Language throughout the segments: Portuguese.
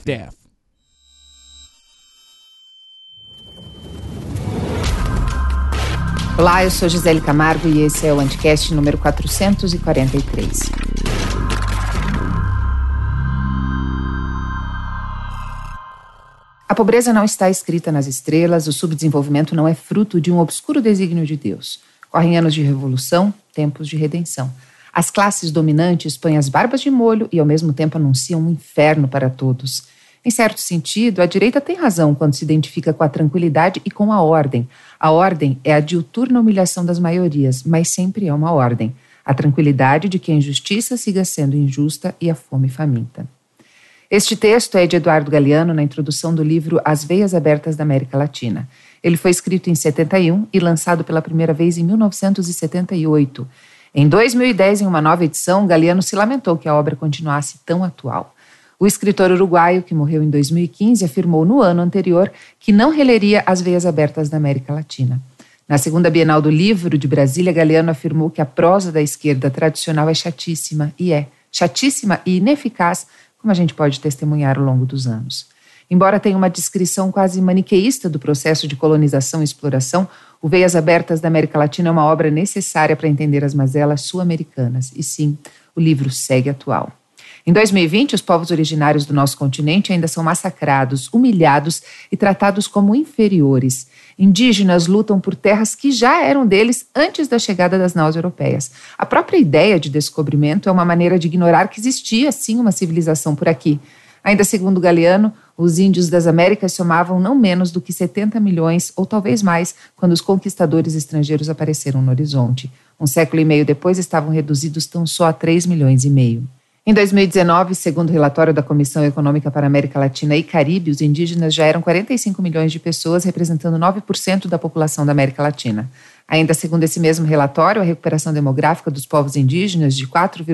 death. Olá, eu sou Gisele Camargo e esse é o Anticast número 443. A pobreza não está escrita nas estrelas, o subdesenvolvimento não é fruto de um obscuro desígnio de Deus. Correm anos de revolução, tempos de redenção. As classes dominantes põem as barbas de molho e ao mesmo tempo anunciam um inferno para todos. Em certo sentido, a direita tem razão quando se identifica com a tranquilidade e com a ordem. A ordem é a diuturna humilhação das maiorias, mas sempre é uma ordem. A tranquilidade de que a injustiça siga sendo injusta e a fome faminta. Este texto é de Eduardo Galeano na introdução do livro As Veias Abertas da América Latina. Ele foi escrito em 71 e lançado pela primeira vez em 1978. Em 2010, em uma nova edição, Galeano se lamentou que a obra continuasse tão atual. O escritor uruguaio, que morreu em 2015, afirmou no ano anterior que não releria As Veias Abertas da América Latina. Na segunda Bienal do Livro de Brasília, Galeano afirmou que a prosa da esquerda tradicional é chatíssima e ineficaz, como a gente pode testemunhar ao longo dos anos. Embora tenha uma descrição quase maniqueísta do processo de colonização e exploração, o Veias Abertas da América Latina é uma obra necessária para entender as mazelas sul-americanas. E sim, o livro segue atual. Em 2020, os povos originários do nosso continente ainda são massacrados, humilhados e tratados como inferiores. Indígenas lutam por terras que já eram deles antes da chegada das naus europeias. A própria ideia de descobrimento é uma maneira de ignorar que existia, sim, uma civilização por aqui. Ainda segundo Galeano, os índios das Américas somavam não menos do que 70 milhões, ou talvez mais, quando os conquistadores estrangeiros apareceram no horizonte. Um século e meio depois, estavam reduzidos tão só a 3 milhões e meio. Em 2019, segundo o relatório da Comissão Econômica para a América Latina e Caribe, os indígenas já eram 45 milhões de pessoas, representando 9% da população da América Latina. Ainda segundo esse mesmo relatório, a recuperação demográfica dos povos indígenas de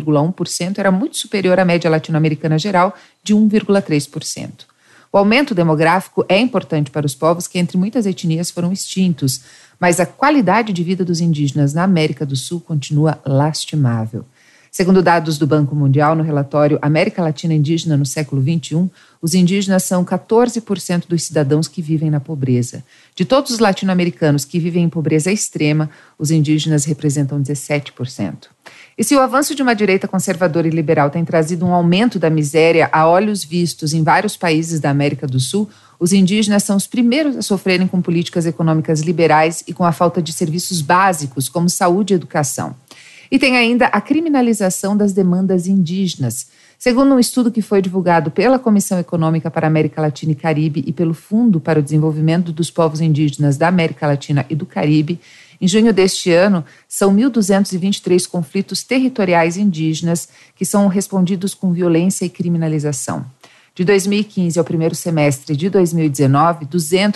4,1% era muito superior à média latino-americana geral de 1,3%. O aumento demográfico é importante para os povos que, entre muitas etnias, foram extintos, mas a qualidade de vida dos indígenas na América do Sul continua lastimável. Segundo dados do Banco Mundial, no relatório América Latina Indígena no século XXI, os indígenas são 14% dos cidadãos que vivem na pobreza. De todos os latino-americanos que vivem em pobreza extrema, os indígenas representam 17%. E se o avanço de uma direita conservadora e liberal tem trazido um aumento da miséria a olhos vistos em vários países da América do Sul, os indígenas são os primeiros a sofrerem com políticas econômicas liberais e com a falta de serviços básicos como saúde e educação. E tem ainda a criminalização das demandas indígenas. Segundo um estudo que foi divulgado pela Comissão Econômica para a América Latina e Caribe e pelo Fundo para o Desenvolvimento dos Povos Indígenas da América Latina e do Caribe, em junho deste ano, são 1.223 conflitos territoriais indígenas que são respondidos com violência e criminalização. De 2015 ao primeiro semestre de 2019,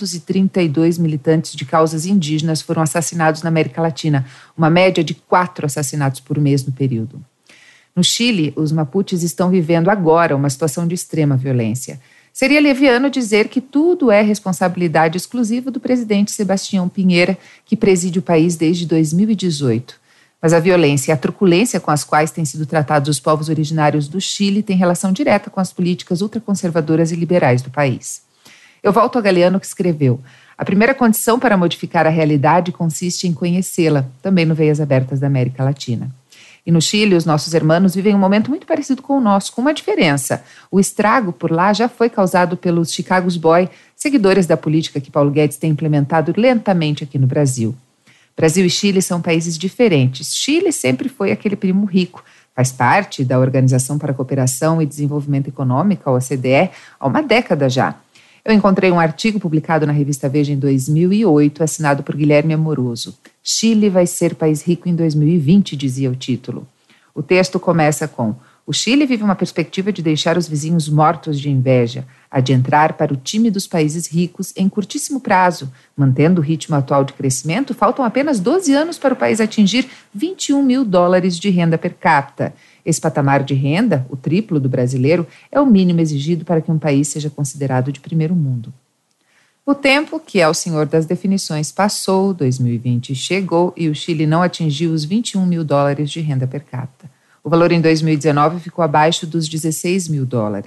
232 militantes de causas indígenas foram assassinados na América Latina, uma média de 4 assassinatos por mês no período. No Chile, os mapuches estão vivendo agora uma situação de extrema violência. Seria leviano dizer que tudo é responsabilidade exclusiva do presidente Sebastião Pinheira, que preside o país desde 2018. Mas a violência e a truculência com as quais têm sido tratados os povos originários do Chile têm relação direta com as políticas ultraconservadoras e liberais do país. Eu volto a Galeano, que escreveu: a primeira condição para modificar a realidade consiste em conhecê-la, também no Veias Abertas da América Latina. E no Chile, os nossos irmãos vivem um momento muito parecido com o nosso, com uma diferença. O estrago por lá já foi causado pelos Chicago's Boys, seguidores da política que Paulo Guedes tem implementado lentamente aqui no Brasil. Brasil e Chile são países diferentes. Chile sempre foi aquele primo rico. Faz parte da Organização para a Cooperação e Desenvolvimento Econômico, a OCDE, há uma década já. Eu encontrei um artigo publicado na revista Veja em 2008, assinado por Guilherme Amoroso. Chile vai ser país rico em 2020, dizia o título. O texto começa com: o Chile vive uma perspectiva de deixar os vizinhos mortos de inveja, a de entrar para o time dos países ricos em curtíssimo prazo. Mantendo o ritmo atual de crescimento, faltam apenas 12 anos para o país atingir $21 mil de renda per capita. Esse patamar de renda, o triplo do brasileiro, é o mínimo exigido para que um país seja considerado de primeiro mundo. O tempo, que é o senhor das definições, passou, 2020 chegou e o Chile não atingiu os $21 mil de renda per capita. O valor em 2019 ficou abaixo dos $16 mil.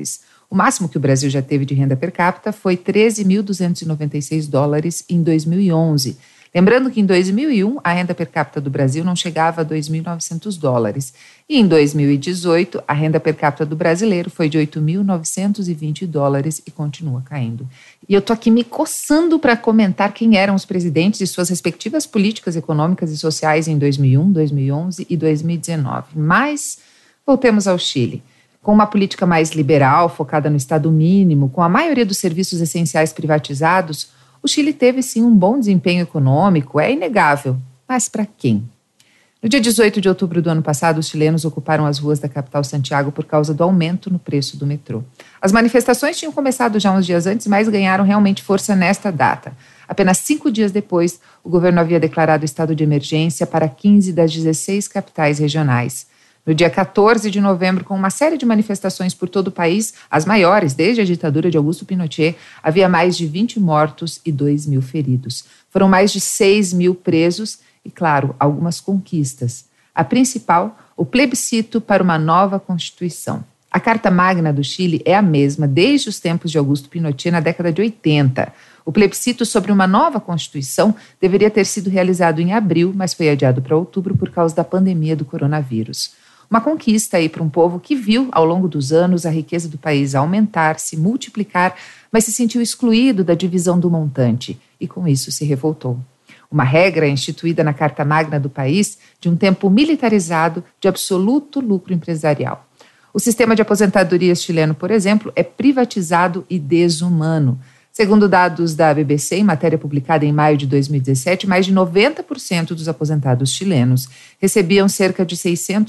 O máximo que o Brasil já teve de renda per capita foi 13.296 dólares em 2011. Lembrando que em 2001 a renda per capita do Brasil não chegava a 2.900 dólares. E em 2018 a renda per capita do brasileiro foi de 8.920 dólares e continua caindo. E eu estou aqui me coçando para comentar quem eram os presidentes e suas respectivas políticas econômicas e sociais em 2001, 2011 e 2019. Mas voltemos ao Chile. Com uma política mais liberal, focada no Estado mínimo, com a maioria dos serviços essenciais privatizados, o Chile teve sim um bom desempenho econômico, é inegável. Mas para quem? No dia 18 de outubro do ano passado, os chilenos ocuparam as ruas da capital Santiago por causa do aumento no preço do metrô. As manifestações tinham começado já uns dias antes, mas ganharam realmente força nesta data. Apenas 5 dias depois, o governo havia declarado estado de emergência para 15 das 16 capitais regionais. No dia 14 de novembro, com uma série de manifestações por todo o país, as maiores desde a ditadura de Augusto Pinochet, havia mais de 20 mortos e 2.000 feridos. Foram mais de 6.000 presos e, claro, algumas conquistas. A principal, o plebiscito para uma nova Constituição. A Carta Magna do Chile é a mesma desde os tempos de Augusto Pinochet na década de 80. O plebiscito sobre uma nova Constituição deveria ter sido realizado em abril, mas foi adiado para outubro por causa da pandemia do coronavírus. Uma conquista aí para um povo que viu, ao longo dos anos, a riqueza do país aumentar, se multiplicar, mas se sentiu excluído da divisão do montante e, com isso, se revoltou. Uma regra instituída na Carta Magna do país de um tempo militarizado de absoluto lucro empresarial. O sistema de aposentadorias chileno, por exemplo, é privatizado e desumano. Segundo dados da BBC, em matéria publicada em maio de 2017, mais de 90% dos aposentados chilenos recebiam cerca de R$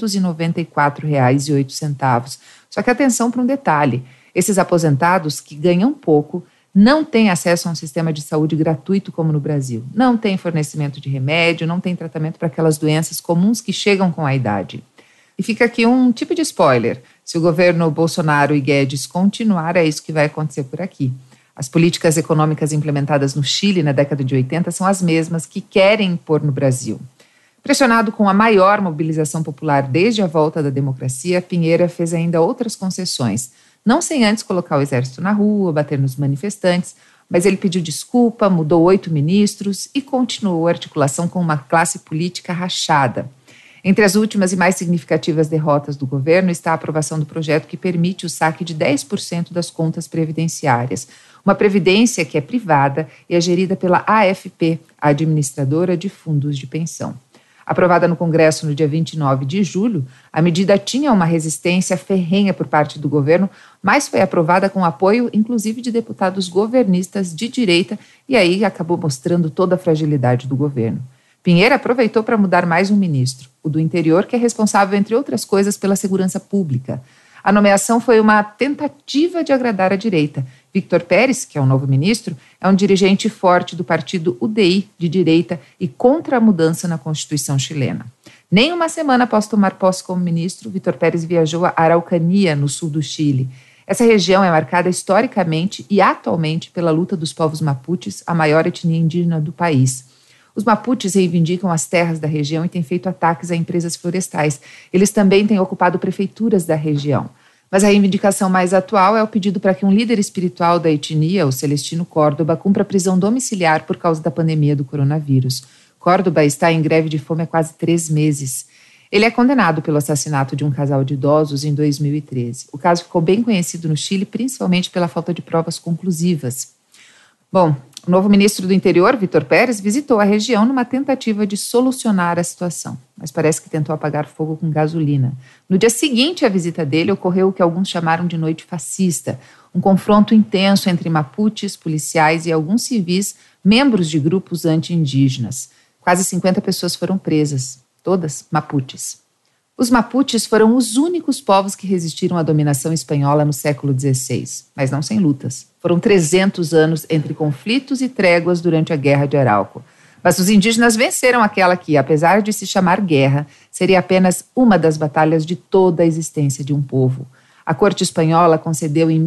694,08. Só que atenção para um detalhe, esses aposentados que ganham pouco não têm acesso a um sistema de saúde gratuito como no Brasil. Não tem fornecimento de remédio, não tem tratamento para aquelas doenças comuns que chegam com a idade. E fica aqui um tipo de spoiler, se o governo Bolsonaro e Guedes continuar, é isso que vai acontecer por aqui. As políticas econômicas implementadas no Chile na década de 80 são as mesmas que querem impor no Brasil. Pressionado com a maior mobilização popular desde a volta da democracia, Piñera fez ainda outras concessões. Não sem antes colocar o exército na rua, bater nos manifestantes, mas ele pediu desculpa, mudou 8 ministros e continuou a articulação com uma classe política rachada. Entre as últimas e mais significativas derrotas do governo está a aprovação do projeto que permite o saque de 10% das contas previdenciárias. Uma previdência que é privada e é gerida pela AFP, a administradora de fundos de pensão. Aprovada no Congresso no dia 29 de julho, a medida tinha uma resistência ferrenha por parte do governo, mas foi aprovada com apoio, inclusive, de deputados governistas de direita, e aí acabou mostrando toda a fragilidade do governo. Piñera aproveitou para mudar mais um ministro, o do Interior, que é responsável, entre outras coisas, pela segurança pública. A nomeação foi uma tentativa de agradar a direita. Víctor Pérez, que é o novo ministro, é um dirigente forte do partido UDI de direita e contra a mudança na Constituição chilena. Nem uma semana após tomar posse como ministro, Víctor Pérez viajou a Araucanía, no sul do Chile. Essa região é marcada historicamente e atualmente pela luta dos povos mapuches, a maior etnia indígena do país. Os mapuches reivindicam as terras da região e têm feito ataques a empresas florestais. Eles também têm ocupado prefeituras da região. Mas a reivindicação mais atual é o pedido para que um líder espiritual da etnia, o Celestino Córdoba, cumpra prisão domiciliar por causa da pandemia do coronavírus. Córdoba está em greve de fome há quase 3 meses. Ele é condenado pelo assassinato de um casal de idosos em 2013. O caso ficou bem conhecido no Chile, principalmente pela falta de provas conclusivas. Bom, o novo ministro do Interior, Víctor Pérez, visitou a região numa tentativa de solucionar a situação, mas parece que tentou apagar fogo com gasolina. No dia seguinte à visita dele, ocorreu o que alguns chamaram de noite fascista, um confronto intenso entre mapuches, policiais e alguns civis, membros de grupos anti-indígenas. Quase 50 pessoas foram presas, todas mapuches. Os mapuches foram os únicos povos que resistiram à dominação espanhola no século XVI, mas não sem lutas. Foram 300 anos entre conflitos e tréguas durante a Guerra de Arauco. Mas os indígenas venceram aquela que, apesar de se chamar guerra, seria apenas uma das batalhas de toda a existência de um povo. A corte espanhola concedeu em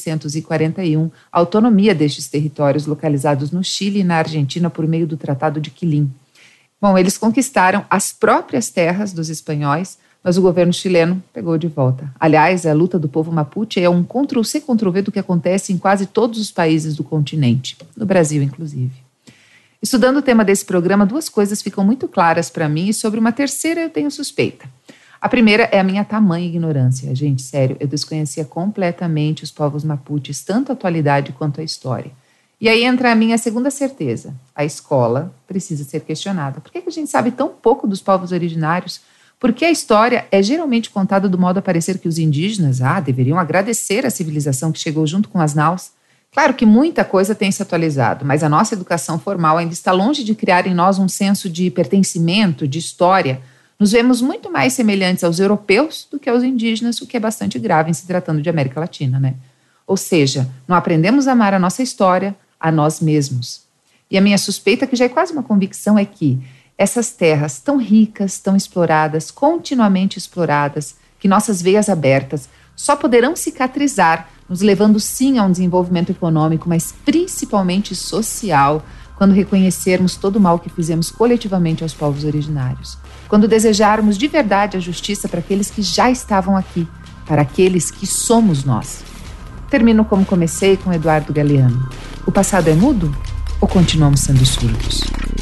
1641 a autonomia destes territórios localizados no Chile e na Argentina por meio do Tratado de Quilín. Bom, eles conquistaram as próprias terras dos espanhóis, mas o governo chileno pegou de volta. Aliás, a luta do povo mapuche é um Ctrl-C, Ctrl-V do que acontece em quase todos os países do continente, no Brasil inclusive. Estudando o tema desse programa, duas coisas ficam muito claras para mim e sobre uma terceira eu tenho suspeita. A primeira é a minha tamanha ignorância. Gente, sério, eu desconhecia completamente os povos mapuches, tanto a atualidade quanto a história. E aí entra a minha segunda certeza. A escola precisa ser questionada. Por que a gente sabe tão pouco dos povos originários? Por que a história é geralmente contada do modo a parecer que os indígenas deveriam agradecer a civilização que chegou junto com as naus? Claro que muita coisa tem se atualizado, mas a nossa educação formal ainda está longe de criar em nós um senso de pertencimento, de história. Nos vemos muito mais semelhantes aos europeus do que aos indígenas, o que é bastante grave em se tratando de América Latina, né? Ou seja, não aprendemos a amar a nossa história, a nós mesmos. E a minha suspeita, que já é quase uma convicção, é que essas terras tão ricas, tão exploradas, continuamente exploradas, que nossas veias abertas só poderão cicatrizar, nos levando sim a um desenvolvimento econômico, mas principalmente social, quando reconhecermos todo o mal que fizemos coletivamente aos povos originários. Quando desejarmos de verdade a justiça para aqueles que já estavam aqui, para aqueles que somos nós. Termino como comecei, com Eduardo Galeano. O passado é mudo ou continuamos sendo surdos?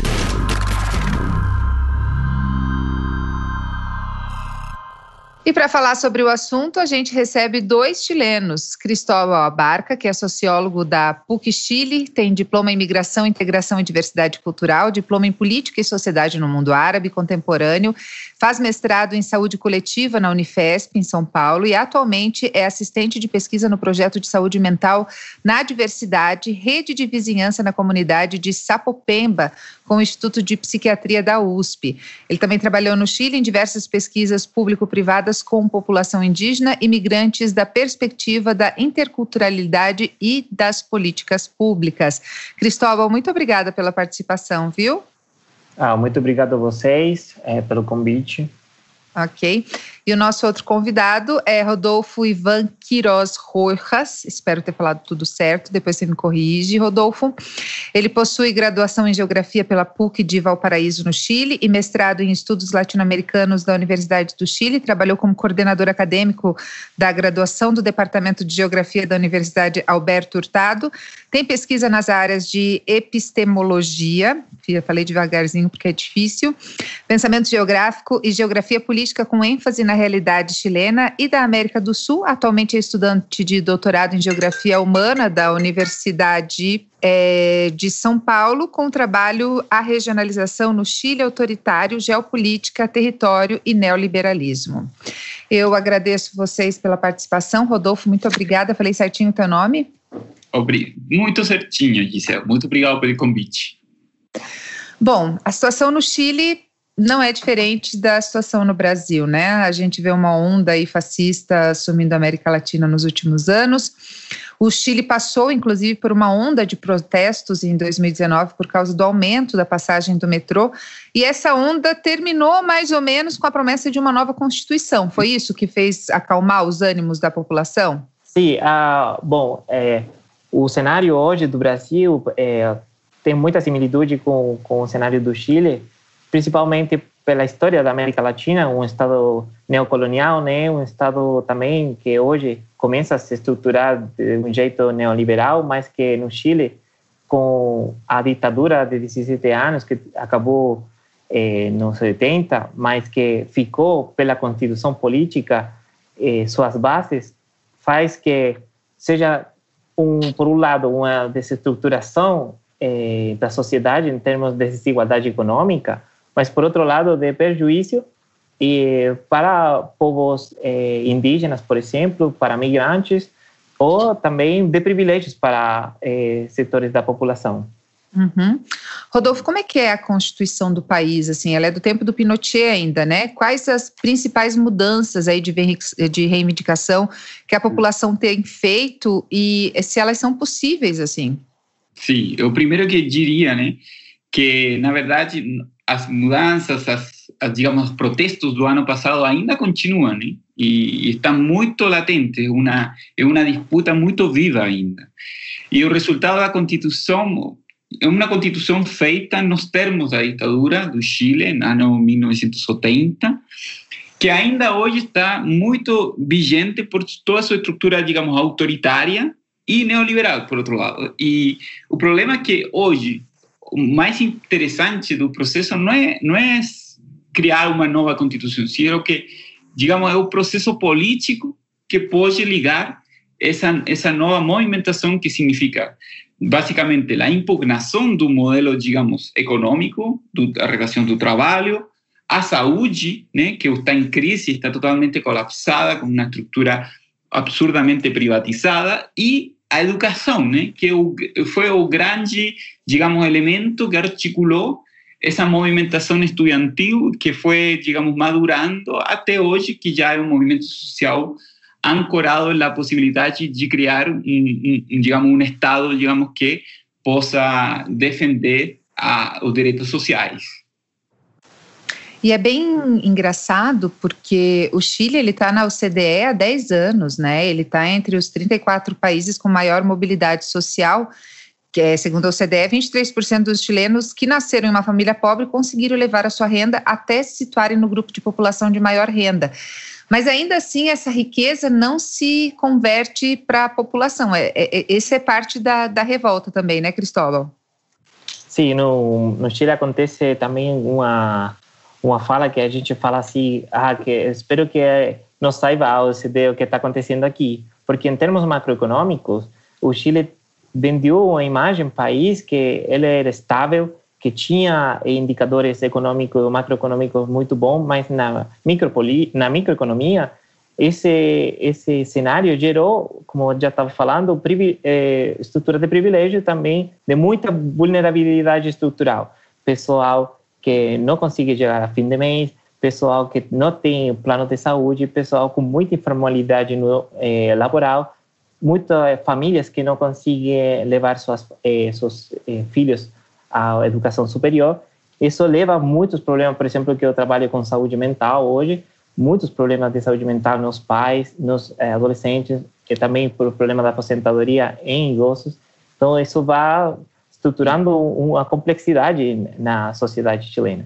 E para falar sobre o assunto, a gente recebe dois chilenos. Cristóbal Abarca, que é sociólogo da PUC Chile, tem diploma em Migração, Integração e Diversidade Cultural, diploma em Política e Sociedade no Mundo Árabe Contemporâneo, faz mestrado em Saúde Coletiva na Unifesp, em São Paulo, e atualmente é assistente de pesquisa no projeto de saúde mental na diversidade, rede de vizinhança na comunidade de Sapopemba, com o Instituto de Psiquiatria da USP. Ele também trabalhou no Chile em diversas pesquisas público-privadas com população indígena e migrantes da perspectiva da interculturalidade e das políticas públicas. Cristóbal, muito obrigada pela participação, viu? Muito obrigado a vocês pelo convite. Ok. E o nosso outro convidado é Rodolfo Ivan Quiroz Rojas, espero ter falado tudo certo, depois você me corrige, Rodolfo. Ele possui graduação em Geografia pela PUC de Valparaíso, no Chile, e mestrado em Estudos Latino-Americanos da Universidade do Chile. Trabalhou como coordenador acadêmico da graduação do Departamento de Geografia da Universidade Alberto Hurtado. Tem pesquisa nas áreas de epistemologia, falei devagarzinho porque é difícil, pensamento geográfico e geografia política, com ênfase na realidade chilena e da América do Sul. Atualmente é estudante de doutorado em Geografia Humana da Universidade de São Paulo, com trabalho à regionalização no Chile autoritário, geopolítica, território e neoliberalismo. Eu agradeço vocês pela participação. Rodolfo, muito obrigada. Falei certinho o teu nome? Muito certinho, Gisele. Muito obrigado pelo convite. Bom, a situação no Chile não é diferente da situação no Brasil, né? A gente vê uma onda aí fascista assumindo a América Latina nos últimos anos. O Chile passou, inclusive, por uma onda de protestos em 2019 por causa do aumento da passagem do metrô. E essa onda terminou mais ou menos com a promessa de uma nova Constituição. Foi isso que fez acalmar os ânimos da população? Sim, o cenário hoje do Brasil tem muita similitude com o cenário do Chile, principalmente pela história da América Latina, um estado neocolonial, né? Um estado também que hoje começa a se estruturar de um jeito neoliberal, mas que no Chile, com a ditadura de 17 anos, que acabou nos 70, mas que ficou pela Constituição Política, suas bases, faz que seja, por um lado, uma desestruturação da sociedade em termos de desigualdade econômica, mas, por outro lado, de prejuízo para povos indígenas, por exemplo, para migrantes, ou também de privilégios para setores da população. Uhum. Rodolfo, como é que é a Constituição do país? Assim, ela é do tempo do Pinochet ainda, né? Quais as principais mudanças aí de reivindicação que a população tem feito e se elas são possíveis, assim? Sim, o primeiro que diria, né, que, na verdade, as mudanças, digamos, os protestos do ano passado ainda continuam, né? E está muito latente, é uma disputa muito viva ainda. E o resultado da Constituição é uma Constituição feita nos termos da ditadura do Chile, no ano 1970, que ainda hoje está muito vigente por toda a sua estrutura, digamos, autoritária e neoliberal, por outro lado. E o problema é que hoje o mais interessante do processo não é criar uma nova Constituição, sino que, digamos, é o processo político que pode ligar essa nova movimentação que significa, basicamente, a impugnação do modelo, digamos, econômico, da relação do trabalho, a saúde, né, que está em crise, está totalmente colapsada, com uma estrutura absurdamente privatizada, e a educação, né, que foi o grande, digamos, elemento que articulou essa movimentação estudantil que foi, digamos, madurando até hoje, que já é um movimento social ancorado na possibilidade de criar digamos, um Estado, digamos, que possa defender os direitos sociais. E é bem engraçado porque o Chile está na OCDE há 10 anos, né? Ele está entre os 34 países com maior mobilidade social, que é, segundo a OCDE, 23% dos chilenos que nasceram em uma família pobre conseguiram levar a sua renda até se situarem no grupo de população de maior renda. Mas ainda assim essa riqueza não se converte para a população. Esse é parte da revolta também, né, Cristóbal? Sim, no Chile acontece também uma fala que a gente fala assim, que espero que não saiba a OCDE o que está acontecendo aqui, porque em termos macroeconômicos, o Chile vendeu uma imagem país que ele era estável, que tinha indicadores econômicos, macroeconômicos muito bons, mas na microeconomia, esse cenário gerou, como eu já estava falando, estrutura de privilégio também, de muita vulnerabilidade estrutural. Pessoal que não consegue chegar a fim de mês, pessoal que não tem plano de saúde, pessoal com muita informalidade laboral, muitas famílias que não conseguem levar seus filhos à educação superior. Isso leva a muitos problemas, por exemplo, que eu trabalho com saúde mental hoje, muitos problemas de saúde mental nos pais, nos adolescentes, e também por problema da aposentadoria em idosos. Então, isso vai estruturando uma complexidade na sociedade chilena.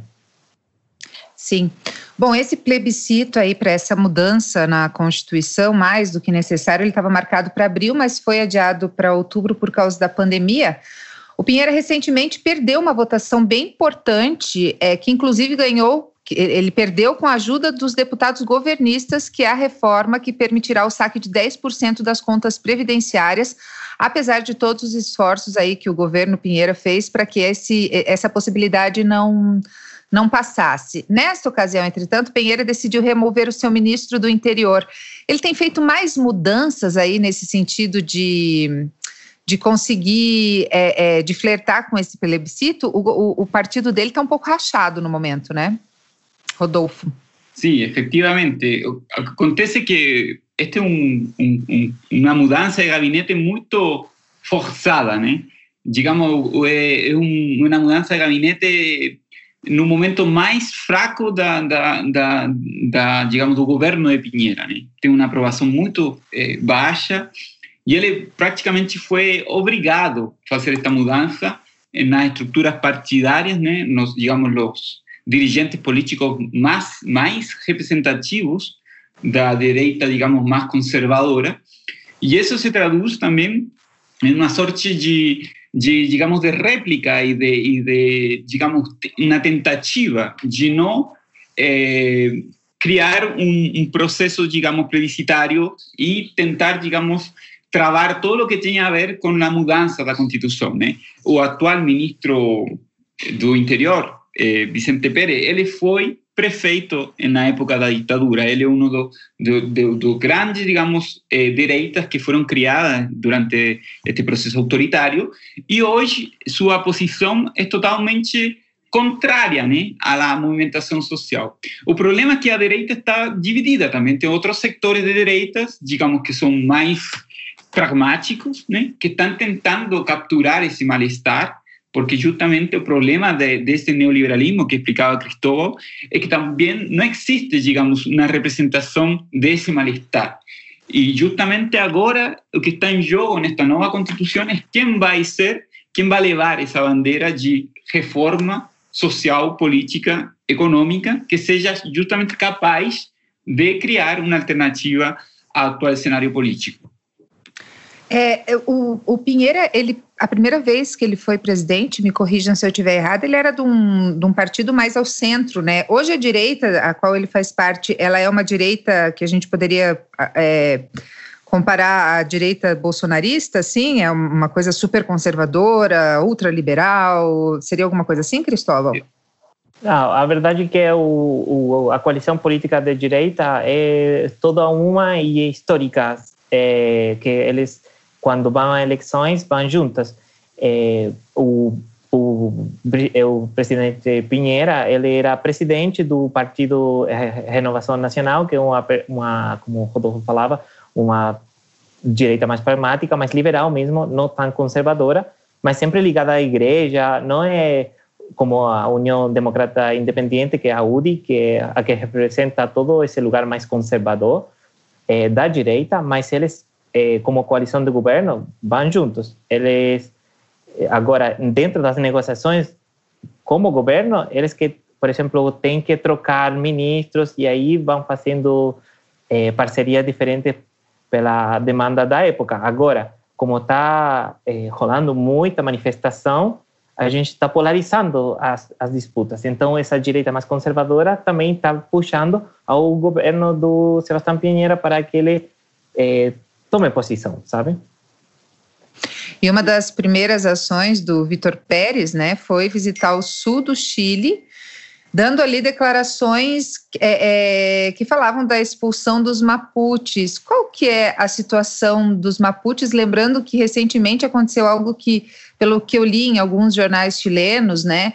Sim. Bom, esse plebiscito aí para essa mudança na Constituição, mais do que necessário, ele estava marcado para abril, mas foi adiado para outubro por causa da pandemia. O Piñera recentemente perdeu uma votação bem importante, que inclusive ele perdeu com a ajuda dos deputados governistas, que é a reforma que permitirá o saque de 10% das contas previdenciárias, apesar de todos os esforços aí que o governo Piñera fez para que essa possibilidade não passasse. Nessa ocasião, entretanto, Piñera decidiu remover o seu ministro do Interior. Ele tem feito mais mudanças aí nesse sentido de conseguir, de flertar com esse plebiscito. O partido dele está um pouco rachado no momento, né, Rodolfo? Sim, efectivamente. Acontece que esta é uma mudança de gabinete muito forçada, né? Digamos, é uma mudança de gabinete no momento mais fraco digamos, do governo de Piñera, né? Tem uma aprovação muito baixa e ele praticamente foi obrigado a fazer esta mudança nas estruturas partidárias, né? Digamos, os dirigentes políticos mais representativos da direita, digamos, mais conservadora. E isso se traduz também em uma sorte de digamos, de réplica e de digamos, uma tentativa de não criar um processo, digamos, plebiscitário e tentar, digamos, travar todo o que tinha a ver com a mudança da Constituição, né? O atual ministro do Interior, Vicente Pérez, ele foi prefeito na época da ditadura. Ele é dos grandes, digamos, direitas que foram criadas durante este processo autoritário, e hoje sua posição é totalmente contrária, né, à movimentação social. O problema é que a direita está dividida também. Tem outros setores de direitas, digamos, que são mais pragmáticos, né, que estão tentando capturar esse mal-estar, porque justamente o problema desse neoliberalismo que explicava Cristóbal é que também não existe, digamos, uma representação desse mal-estar. E justamente agora o que está em jogo nesta nova Constituição é quem vai levar essa bandeira de reforma social, política, econômica, que seja justamente capaz de criar uma alternativa ao atual cenário político. O Pinheira, a primeira vez que ele foi presidente, me corrijam se eu estiver errado, ele era de um partido mais ao centro, né? Hoje a direita, a qual ele faz parte, ela é uma direita que a gente poderia comparar à direita bolsonarista, assim? É uma coisa super conservadora, ultraliberal? Seria alguma coisa assim, Cristóvão? Não, a verdade é que a coalição política de direita é toda uma e histórica, que eles, quando vão a eleições, vão juntas. O presidente Pinheira, ele era presidente do Partido Renovação Nacional, que é uma, como o Rodolfo falava, uma direita mais pragmática, mais liberal mesmo, não tão conservadora, mas sempre ligada à igreja, não é como a União Democrata Independente, que é a UDI, que é a que representa todo esse lugar mais conservador da direita, mas eles, como coalição de governo, vão juntos. Eles, agora, dentro das negociações, como governo, eles que, por exemplo, têm que trocar ministros e aí vão fazendo parcerias diferentes pela demanda da época. Agora, como está rolando muita manifestação, a gente está polarizando as disputas. Então, essa direita mais conservadora também está puxando ao governo do Sebastião Pinheira para que ele tome posição, sabe? E uma das primeiras ações do Vítor Pérez, né, foi visitar o sul do Chile, dando ali declarações que falavam da expulsão dos mapuches. Qual que é a situação dos mapuches? Lembrando que recentemente aconteceu algo que, pelo que eu li em alguns jornais chilenos, né,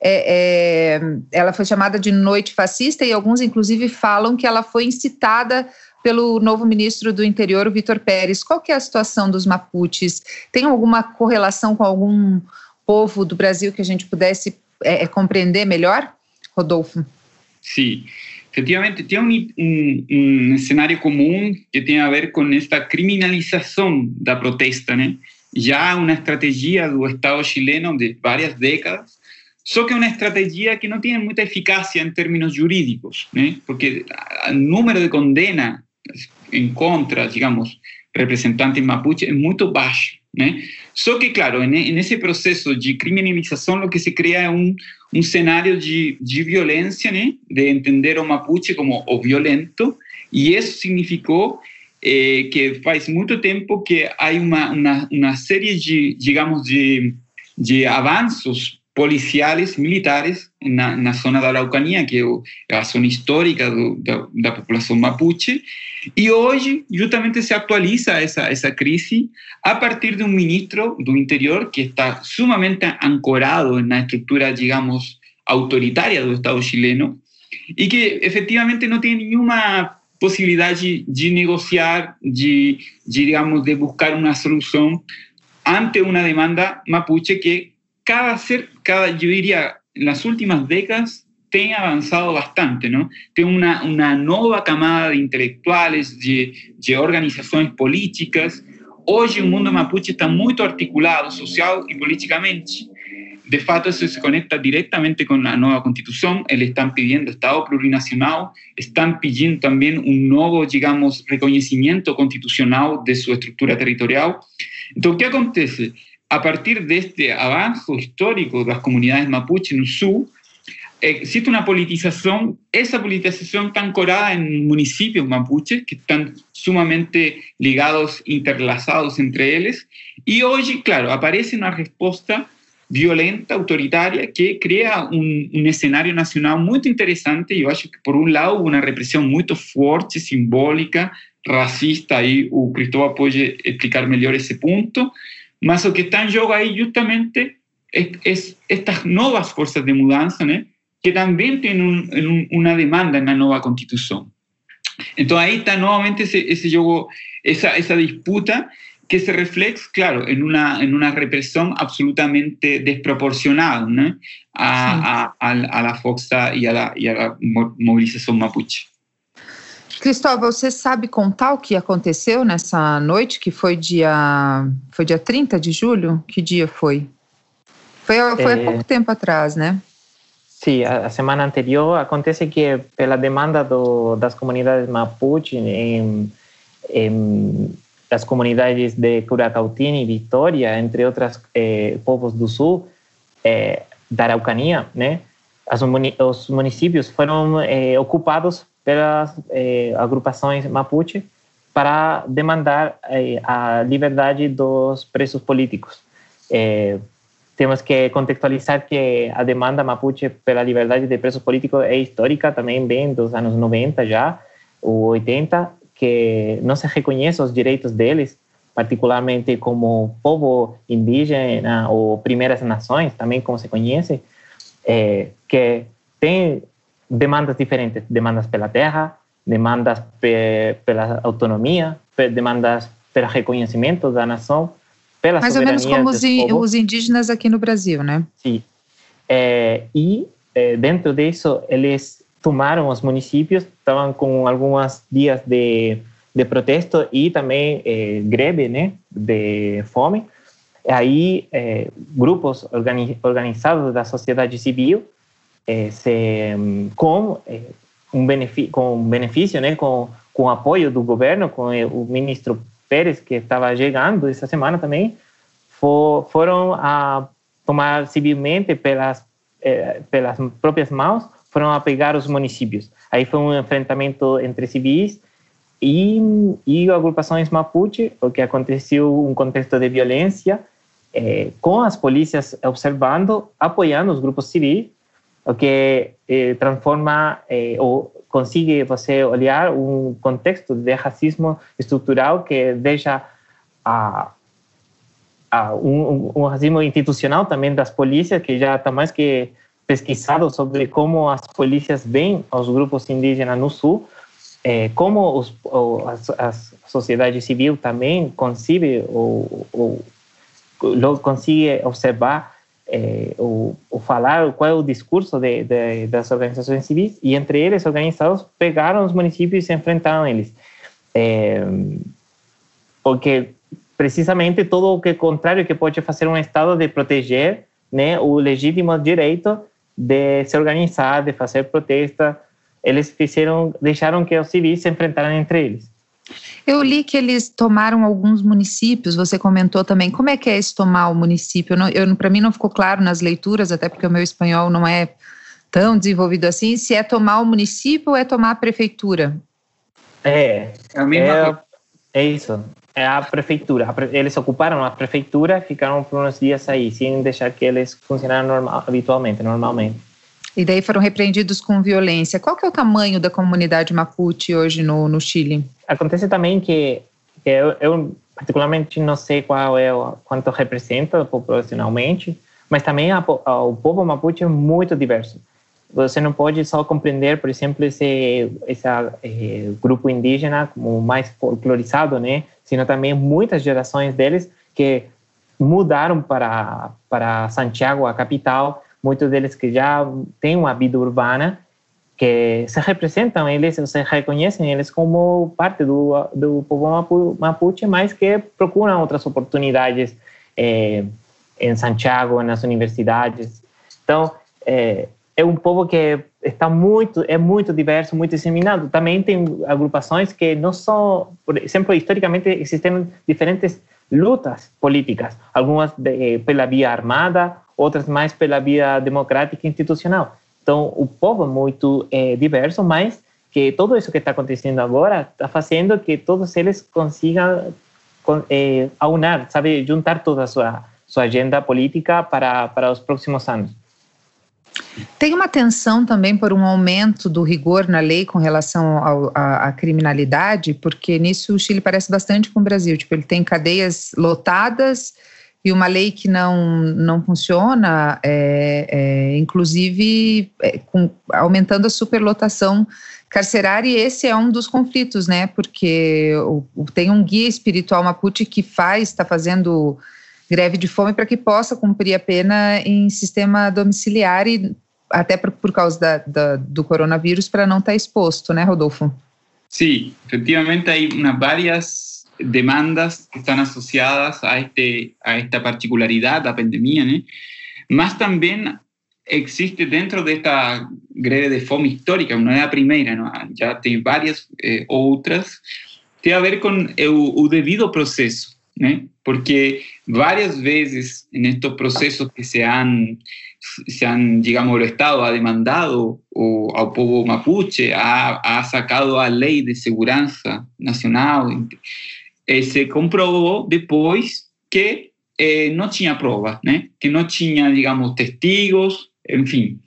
ela foi chamada de noite fascista e alguns inclusive falam que ela foi incitada pelo novo ministro do interior, o Vítor Pérez. Qual que é a situação dos mapuches? Tem alguma correlação com algum povo do Brasil que a gente pudesse compreender melhor? Rodolfo. Sim, efetivamente tem um cenário comum que tem a ver com esta criminalização da protesta, né? Já uma estratégia do Estado chileno de várias décadas, só que é uma estratégia que não tem muita eficácia em termos jurídicos, né? Porque o número de condenas em contra, digamos, representantes mapuche é muito baixo, né? Só que, claro, nesse processo de criminalização, o que se cria é um cenário de violência, né? De entender o mapuche como o violento, e isso significou que faz muito tempo que há uma série de, digamos, de avanços policiais, militares, na zona da Araucanía, que é a zona histórica da população mapuche, e hoje justamente se atualiza essa crise a partir de um ministro do interior que está sumamente ancorado na estrutura, digamos, autoritária do Estado chileno, e que efetivamente não tem nenhuma possibilidade de negociar, digamos, de buscar uma solução ante uma demanda mapuche que yo diría, en las últimas décadas tem avanzado bastante, ¿no? Tem uma nova camada de intelectuales, de organizações políticas. Hoje o mundo mapuche está muito articulado social e politicamente. De fato, eso se conecta directamente con la nueva Constitución. Eles están pidiendo Estado plurinacional, están pidiendo también un nuevo, digamos, reconocimiento constitucional de su estructura territorial. Entonces, ¿qué acontece? A partir de este avance histórico de las comunidades mapuche en el sur, existe una politización. Esa politización está ancorada en municipios mapuches que están sumamente ligados, interlazados entre ellos. Y hoy, claro, aparece una respuesta violenta, autoritaria, que crea un escenario nacional muy interesante. Yo acho que, por un lado, una represión muy fuerte, simbólica, racista. Ahí o Cristóbal puede explicar mejor ese punto. Mas lo que está en juego ahí justamente es estas nuevas fuerzas de mudanza, ¿no? Que también tienen una demanda en la nueva Constitución. Entonces ahí está nuevamente ese juego, esa disputa que se refleja, claro, en una represión absolutamente desproporcionada, ¿no? a la fuerza y a la movilización mapuche. Cristóvão, você sabe contar o que aconteceu nessa noite, que foi dia 30 de julho? Que dia foi? Foi há pouco tempo atrás, né? Sim, a semana anterior acontece que pela demanda das comunidades Mapuche em das comunidades de Curacautini e Vitória, entre outros povos do sul da Araucania, né? Os municípios foram ocupados pelas agrupações Mapuche para demandar a liberdade dos presos políticos. Temos que contextualizar que a demanda Mapuche pela liberdade de presos políticos é histórica, também vem dos anos 90 já, ou 80, que não se reconhece os direitos deles, particularmente como povo indígena ou primeiras nações, também como se conhece, que tem demandas diferentes, demandas pela terra, demandas pela autonomia, demandas pelo reconhecimento da nação, pela mais soberania. Mais ou menos como os indígenas aqui no Brasil, né? Sim. Dentro disso, eles tomaram os municípios, estavam com alguns dias de protesto e também greve, né, de fome. Aí, grupos organizados da sociedade civil, com benefício, né, com apoio do governo, com o ministro Pérez, que estava chegando essa semana também, foram a tomar civilmente pelas próprias mãos, foram a pegar os municípios. Aí foi um enfrentamento entre civis e agrupações Mapuche, o que aconteceu um contexto de violência, com as polícias observando, apoiando os grupos civis, o que transforma ou consegue você olhar um contexto de racismo estrutural que deixa um racismo institucional também das polícias, que já está mais que pesquisado sobre como as polícias veem os grupos indígenas no sul, como a sociedade civil também concebe ou consegue observar ou falar qual é o discurso das organizações civis, e entre eles, organizados, pegaram os municípios e se enfrentaram eles. Porque precisamente todo o que é contrário que pode fazer um Estado de proteger, né, o legítimo direito de se organizar, de fazer protesta, eles deixaram que os civis se enfrentaram entre eles. Eu li que eles tomaram alguns municípios, você comentou também. Como é que é esse tomar o município? Para mim não ficou claro nas leituras, até porque o meu espanhol não é tão desenvolvido assim, se é tomar o município ou é tomar a prefeitura? É isso. É a prefeitura. Eles ocuparam a prefeitura, ficaram por uns dias aí, sem deixar que eles funcionaram normalmente. E daí foram repreendidos com violência. Qual que é o tamanho da comunidade Mapuche hoje no Chile? Acontece também que eu particularmente não sei quanto representa populacionalmente, mas também o povo Mapuche é muito diverso. Você não pode só compreender, por exemplo, esse grupo indígena como mais folclorizado, né? Sino também muitas gerações deles que mudaram para Santiago, a capital, muitos deles que já têm uma vida urbana, que se representam, eles se reconhecem eles como parte do povo Mapuche, mas que procuram outras oportunidades em Santiago, nas universidades. Então, é um povo que é muito diverso, muito disseminado. Também tem agrupações que não são, por exemplo, historicamente existem diferentes lutas políticas, algumas pela via armada, outras mais pela via democrática e institucional. Então, o povo é muito diverso, mas que tudo isso que está acontecendo agora está fazendo que todos eles consigam aunar, sabe, juntar toda a sua agenda política para os próximos anos. Tem uma tensão também por um aumento do rigor na lei com relação à criminalidade, porque nisso o Chile parece bastante com o Brasil. Tipo, ele tem cadeias lotadas e uma lei que não funciona, inclusive aumentando a superlotação carcerária, e esse é um dos conflitos, né? Porque tem um guia espiritual Mapuche que está fazendo greve de fome para que possa cumprir a pena em sistema domiciliar, e até por causa do coronavírus, para não estar exposto, né, Rodolfo? Sí, efectivamente hay varias demandas que están asociadas a esta particularidad, la pandemia, ¿no? Mas también existe dentro desta greve de fome histórica, não é a primeira, não? Já tem várias outras, tem a ver com o devido processo, né? Porque várias vezes nestes processos que se han, digamos, o Estado ha demandado ao povo mapuche, ha sacado a lei de segurança nacional, se comprovou depois que não tinha prova, né? Que não tinha, digamos, testigos, enfim.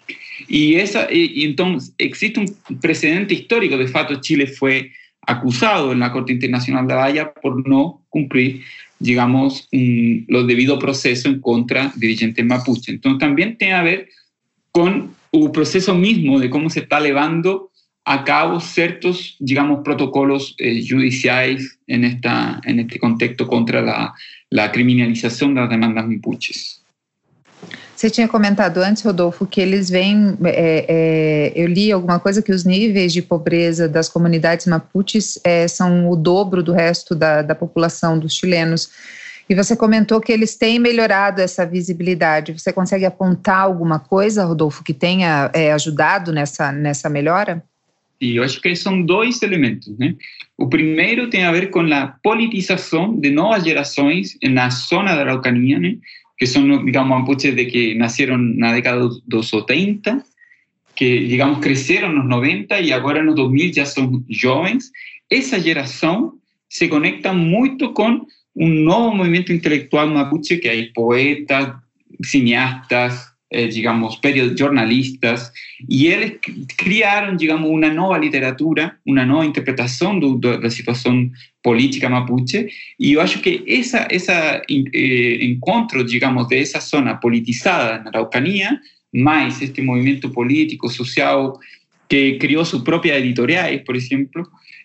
Então, existe um precedente histórico. De fato, Chile foi acusado na Corte Internacional da Haia por não cumprir, digamos, o devido processo em contra dirigentes mapuche. Então, também tem a ver com o processo mesmo de como se está levando a cabo certos, digamos, protocolos judiciais en este contexto contra la criminalização das demandas mapuches. Você tinha comentado antes, Rodolfo, que eles vêm, eu li alguma coisa que os níveis de pobreza das comunidades mapuches são o dobro do resto da população dos chilenos. E você comentou que eles têm melhorado essa visibilidade. Você consegue apontar alguma coisa, Rodolfo, que tenha ajudado nessa melhora? E eu acho que são dois elementos, né? O primeiro tem a ver com a politização de novas gerações na zona da Araucanía, né? Que são, digamos, mapuches de que nasceram na década dos 80, que, digamos, cresceram nos 90 e agora nos 2000 já são jovens. Essa geração se conecta muito com um novo movimento intelectual mapuche, que é poetas, cineastas, digamos, jornalistas, e eles criaram, digamos, uma nova literatura, uma nova interpretação da situação política mapuche, e eu acho que esse encontro, digamos, dessa zona politizada na Araucanía, mais este movimento político, social, que criou suas próprias editoriais, por exemplo,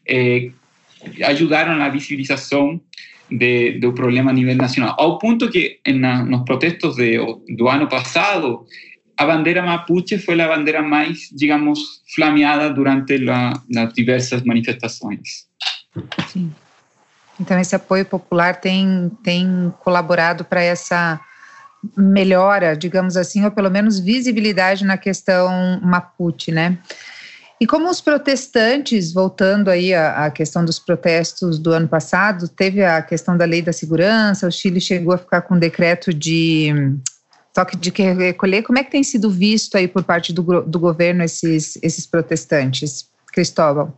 ajudaram na visibilização do problema a nível nacional, ao ponto que nos protestos do ano passado, a bandeira mapuche foi a bandeira mais, digamos, flameada durante as diversas manifestações. Sim. Então, esse apoio popular tem colaborado para essa melhora, digamos assim, ou pelo menos visibilidade na questão mapuche, né? E como os protestantes, voltando aí à questão dos protestos do ano passado, teve a questão da lei da segurança, o Chile chegou a ficar com um decreto de toque de recolher. Como é que tem sido visto aí por parte do governo esses protestantes? Cristóbal.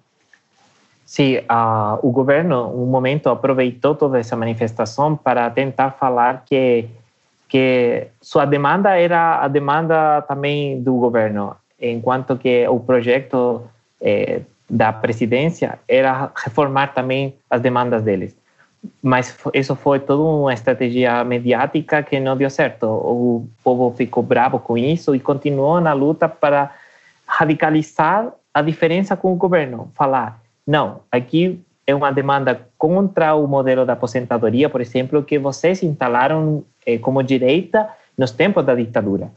Sim, o governo, um momento, aproveitou toda essa manifestação para tentar falar que sua demanda era a demanda também do governo, enquanto que o projeto da presidência era reformar também as demandas deles. Mas isso foi toda uma estratégia mediática que não deu certo. O povo ficou bravo com isso e continuou na luta para radicalizar a diferença com o governo. Falar, não, aqui é uma demanda contra o modelo da aposentadoria, por exemplo, que vocês instalaram como direita nos tempos da ditadura.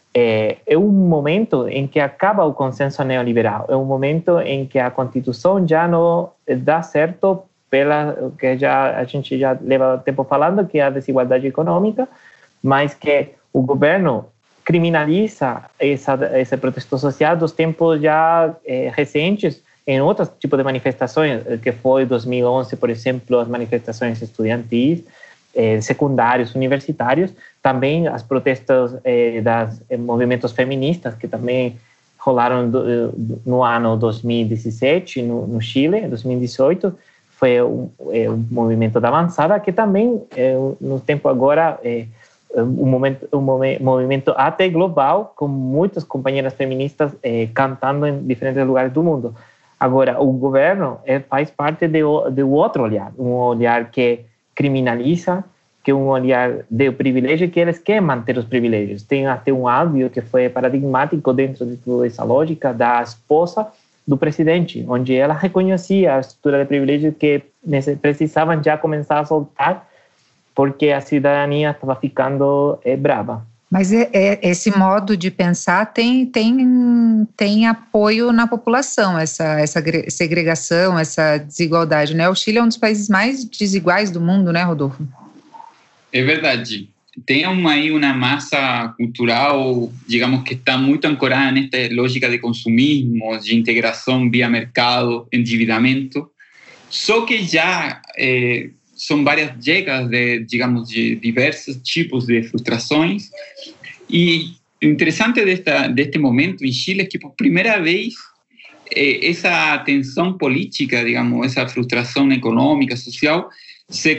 É um momento em que acaba o consenso neoliberal, é um momento em que a Constituição já não dá certo que a gente já leva tempo falando, que é a desigualdade econômica, mas que o governo criminaliza esse protesto social dos tempos já recentes em outros tipos de manifestações, que foi 2011, por exemplo, as manifestações estudantis, secundários, universitários, também as protestos dos movimentos feministas, que também rolaram no ano 2017 no Chile, 2018, foi um movimento da avançada, que também, no tempo agora, um movimento até global, com muitas companheiras feministas cantando em diferentes lugares do mundo. Agora, o governo faz parte do outro olhar, um olhar que criminaliza, que é um olhar de privilégio, que eles querem manter os privilégios. Tem até um áudio que foi paradigmático dentro de toda essa lógica da esposa do presidente, onde ela reconhecia a estrutura de privilégio que precisavam já começar a soltar, porque a cidadania estava ficando brava. Mas esse modo de pensar tem apoio na população, essa segregação, essa desigualdade, né? O Chile é um dos países mais desiguais do mundo, né, Rodolfo? É verdade. tem aí uma massa cultural, digamos, que está muito ancorada nesta lógica de consumismo, de integração via mercado, endividamento, só que já são várias décadas digamos, de diversos tipos de frustrações. E o interessante deste momento em Chile é que, por primeira vez, essa tensão política, digamos, essa frustração econômica, social, se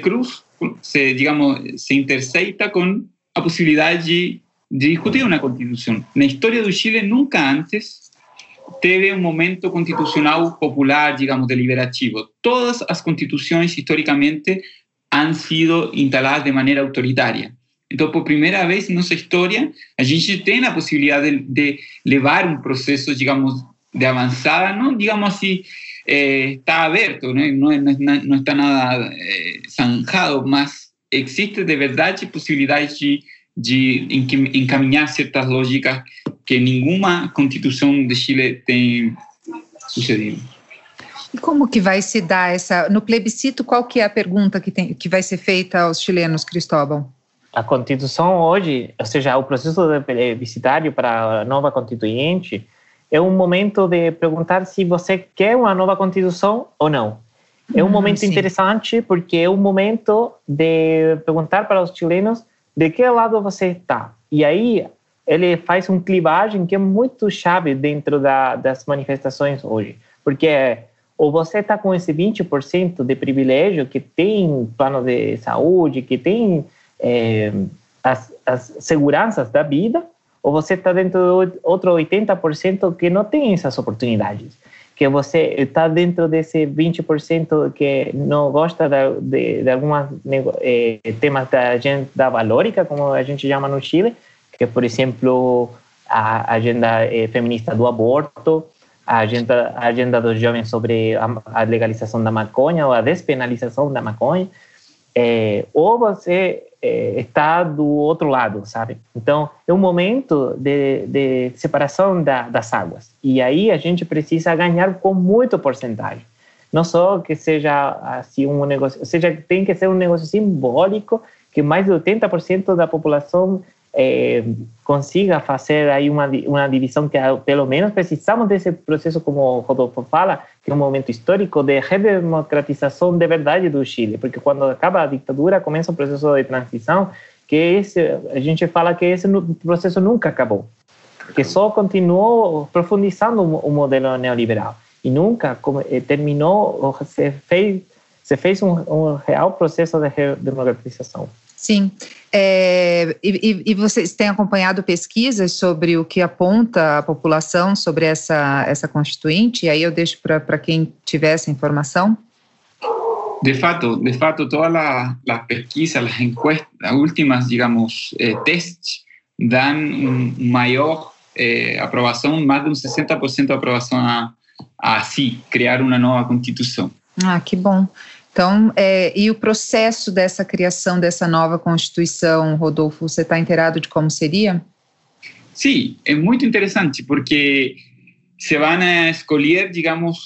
interseita com a possibilidade de discutir uma Constituição. Na história do Chile, nunca antes teve um momento constitucional popular, digamos, deliberativo. Todas as constituições, historicamente, han sido instaladas de maneira autoritária. Então, por primeira vez em nossa história, a gente tem a possibilidade de levar um processo, digamos, de avançada, não, digamos assim, está aberto, não está nada zanjado, mas existe de verdade possibilidade de encaminhar certas lógicas que nenhuma Constituição de Chile tem sucedido. E como que vai se dar no plebiscito, qual que é a pergunta que vai ser feita aos chilenos, Cristóbal? A Constituição hoje, ou seja, o processo plebiscitário para a nova Constituinte, é um momento de perguntar se você quer uma nova Constituição ou não. É um momento interessante porque é um momento de perguntar para os chilenos de que lado você está. E aí ele faz uma clivagem que é muito chave dentro das manifestações hoje. Porque ou você está com esse 20% de privilégio que tem plano de saúde, que tem as seguranças da vida, ou você está dentro de outro 80% que não tem essas oportunidades, que você está dentro desse 20% que não gosta de alguns temas da agenda valórica, como a gente chama no Chile, que, por exemplo, a agenda feminista do aborto, a agenda dos jovens sobre a legalização da maconha ou a despenalização da maconha, ou você está do outro lado, sabe? Então, é um momento de separação das águas. E aí a gente precisa ganhar com muita porcentagem. Não só que seja assim um negócio, ou seja, tem que ser um negócio simbólico, que mais de 80% da população consiga fazer aí uma divisão que, pelo menos, precisamos desse processo, como o Rodolfo fala, que é um momento histórico de redemocratização de verdade do Chile, porque quando acaba a ditadura, começa o processo de transição, que a gente fala que esse processo nunca acabou, que só continuou profundizando o modelo neoliberal, e nunca terminou, se fez um real processo de redemocratização. Sim. E vocês têm acompanhado pesquisas sobre o que aponta a população sobre essa Constituinte? E aí eu deixo para quem tiver essa informação. De fato, todas as pesquisas, as encuestas, as últimas, digamos, testes, dan maior aprovação, mais de 60% de aprovação a criar uma nova Constituição. Ah, que bom. Então, e o processo dessa criação dessa nova Constituição, Rodolfo, você está inteirado de como seria? Sim, é muito interessante, porque se vão escolher, digamos,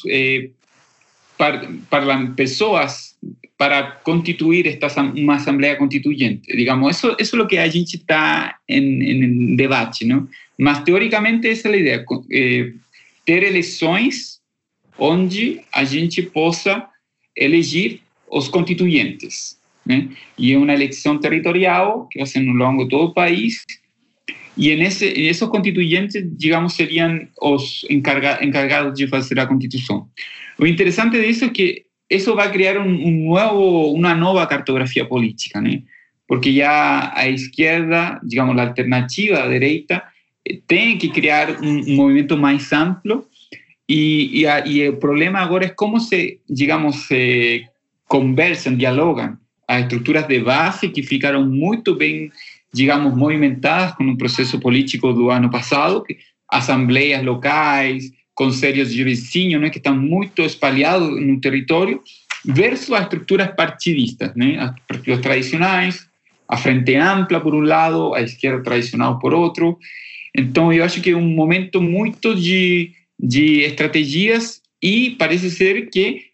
para pessoas para constituir uma Assembleia Constituinte. Digamos, isso é o que a gente está em debate, não? Mas, teoricamente, essa é a ideia, ter eleições onde a gente possa eleger os constituyentes, né? E é uma eleição territorial que vai ser no longo de todo o país, e esses constituyentes, digamos, seriam os encargados de fazer a Constituição. O interessante disso é que isso vai criar uma nova cartografia política, né? Porque já a esquerda, digamos, a alternativa, a direita, tem que criar um movimento mais amplo. E o problema agora é como digamos, se conversam, dialogam as estruturas de base que ficaram muito bem, digamos, movimentadas com o processo político do ano passado, assembleias locais, conselhos de vizinhos, né, que estão muito espalhados no território, versus as estruturas partidistas, né, os partidos tradicionais, a Frente Ampla por um lado, a esquerda tradicional por outro. Então, eu acho que é um momento muito de estratégias, e parece ser que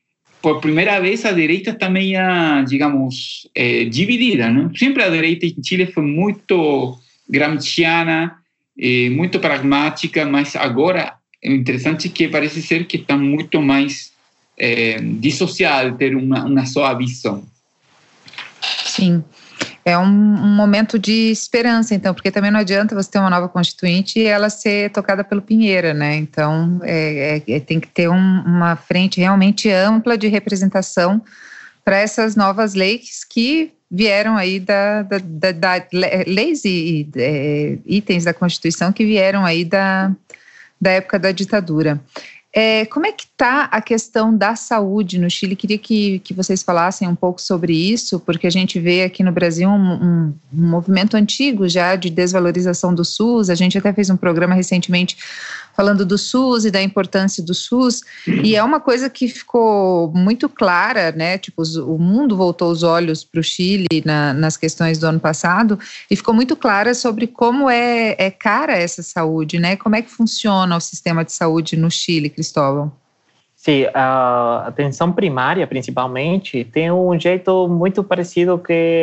por primera vez a derecha está medio, digamos, dividida, ¿no? Siempre a derecha en Chile fue muy gramsciana, muy pragmática, mas agora o interessante é que parece ser que está muito mais dissociada de ter uma só visão. Sim. É um momento de esperança, então, porque também não adianta você ter uma nova constituinte e ela ser tocada pelo Pinheira, né? Então, tem que ter uma frente realmente ampla de representação para essas novas leis que vieram aí da leis e itens da Constituição que vieram aí da época da ditadura. Como é que está a questão da saúde no Chile? Queria que vocês falassem um pouco sobre isso, porque a gente vê aqui no Brasil um movimento antigo já de desvalorização do SUS. A gente até fez um programa recentemente falando do SUS e da importância do SUS, e é uma coisa que ficou muito clara, né? Tipo, o mundo voltou os olhos para o Chile nas questões do ano passado, e ficou muito clara sobre como é cara essa saúde, né? Como é que funciona o sistema de saúde no Chile, Cristóvão? Sim, a atenção primária, principalmente, tem um jeito muito parecido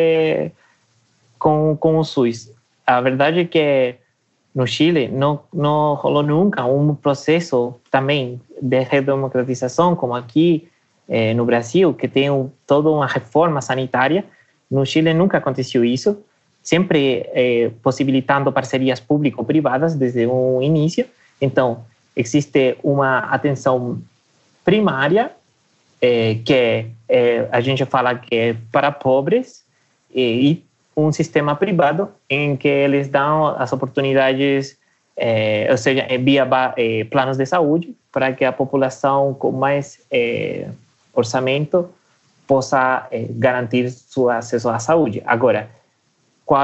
com o SUS. A verdade é que no Chile não rolou nunca um processo também de redemocratização, como aqui no Brasil, que tem toda uma reforma sanitária. No Chile nunca aconteceu isso, sempre possibilitando parcerias público-privadas desde o início. Então, existe uma atenção primária, que a gente fala que é para pobres, e um sistema privado em que eles dão as oportunidades, ou seja, via planos de saúde, para que a população com mais orçamento possa garantir seu acesso à saúde. Agora, qual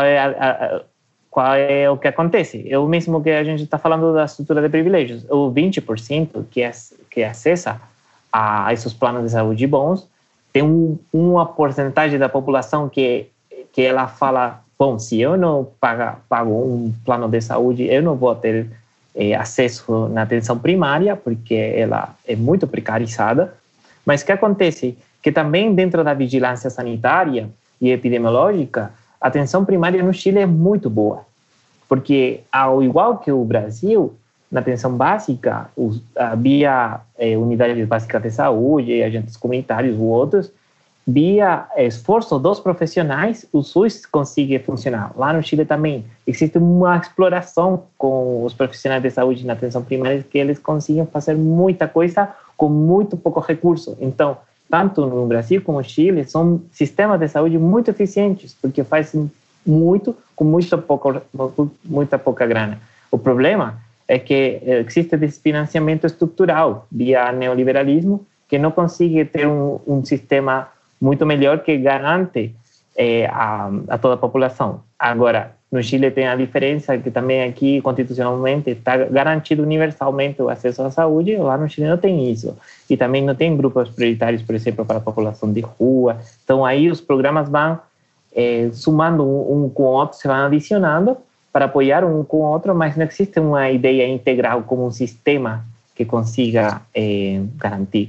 é o que acontece? É o mesmo que a gente está falando da estrutura de privilégios. O 20% que acessa a esses planos de saúde bons, tem uma porcentagem da população que ela fala, bom, se eu não pago um plano de saúde, eu não vou ter acesso na atenção primária, porque ela é muito precarizada. Mas o que acontece? Que também dentro da vigilância sanitária e epidemiológica, a atenção primária no Chile é muito boa, porque, ao igual que o Brasil, na atenção básica, via unidades básicas de saúde, agentes comunitários ou outros, via esforço dos profissionais, o SUS consegue funcionar. Lá no Chile também existe uma exploração com os profissionais de saúde na atenção primária, que eles conseguem fazer muita coisa com muito pouco recurso. Então, tanto no Brasil como no Chile, são sistemas de saúde muito eficientes, porque fazem muito com muita pouca grana. O problema é que existe desfinanciamento estrutural via neoliberalismo, que não consegue ter um sistema muito melhor que garante a toda a população. Agora, no Chile tem a diferença que também aqui, constitucionalmente, está garantido universalmente o acesso à saúde. Lá no Chile não tem isso. E também não tem grupos prioritários, por exemplo, para a população de rua. Então, aí os programas vão somando um com o outro, se vão adicionando para apoiar um com o outro, mas não existe uma ideia integral como um sistema que consiga garantir.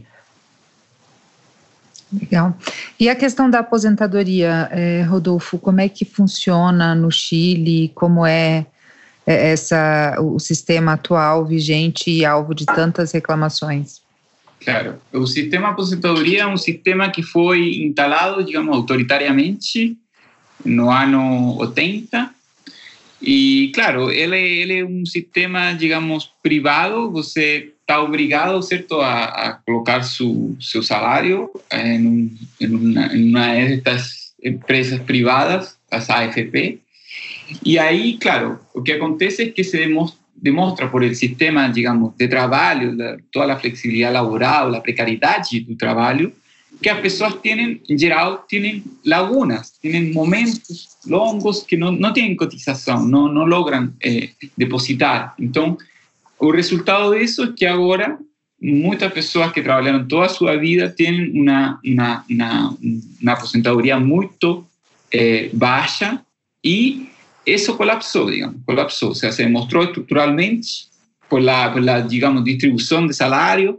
Legal. E a questão da aposentadoria, Rodolfo, como é que funciona no Chile? Como é o sistema atual vigente e alvo de tantas reclamações? Claro, o sistema de aposentadoria é um sistema que foi instalado, digamos, autoritariamente no ano 80. E, claro, ele é um sistema, digamos, privado. Você está obrigado, certo, a colocar seu salário em uma dessas empresas privadas, as AFP. E aí, claro, o que acontece é que se demonstra por el sistema, digamos, de trabalho, toda a flexibilidade laboral, a precariedade do trabalho, que as pessoas têm, em geral, têm lagunas, têm momentos longos que não têm cotização, não logram depositar. Então, o resultado disso é que agora muitas pessoas que trabalharam toda a sua vida têm uma aposentadoria muito baixa, e isso colapsou, ou seja, se demonstrou estruturalmente por la digamos, distribuição de salário,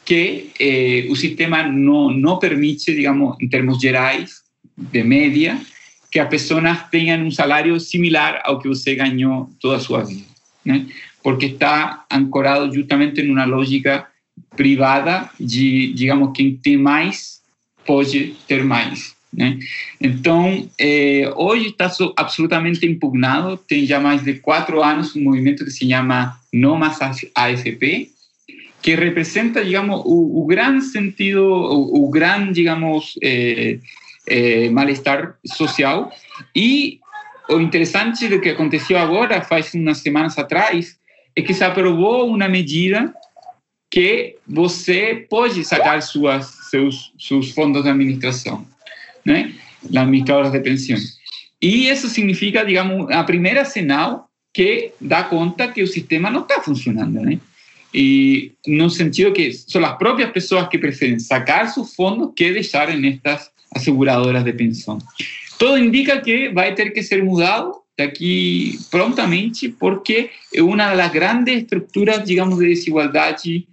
que o sistema não permite, digamos, em termos gerais, de média, que as pessoas tenham um salário similar ao que você ganhou toda a sua vida, né? Porque está ancorado justamente em uma lógica privada de, digamos, quem tem mais pode ter mais, né? Então, hoje está absolutamente impugnado, tem já mais de 4 anos um movimento que se chama Não Mais AFP, que representa, digamos, o grande sentido, o grande, digamos, mal-estar social. E o interessante do que aconteceu agora, faz umas semanas atrás, é que se aprovou uma medida que você pode sacar seus fundos de administração, né? As administradoras de pensões. E isso significa, digamos, a primeira sinal que dá conta que o sistema não está funcionando, né? E no sentido que são as próprias pessoas que preferem sacar seus fundos que deixarem estas aseguradoras de pensão. Todo indica que vai ter que ser mudado daqui prontamente, porque é uma das grandes estruturas, digamos, de desigualdade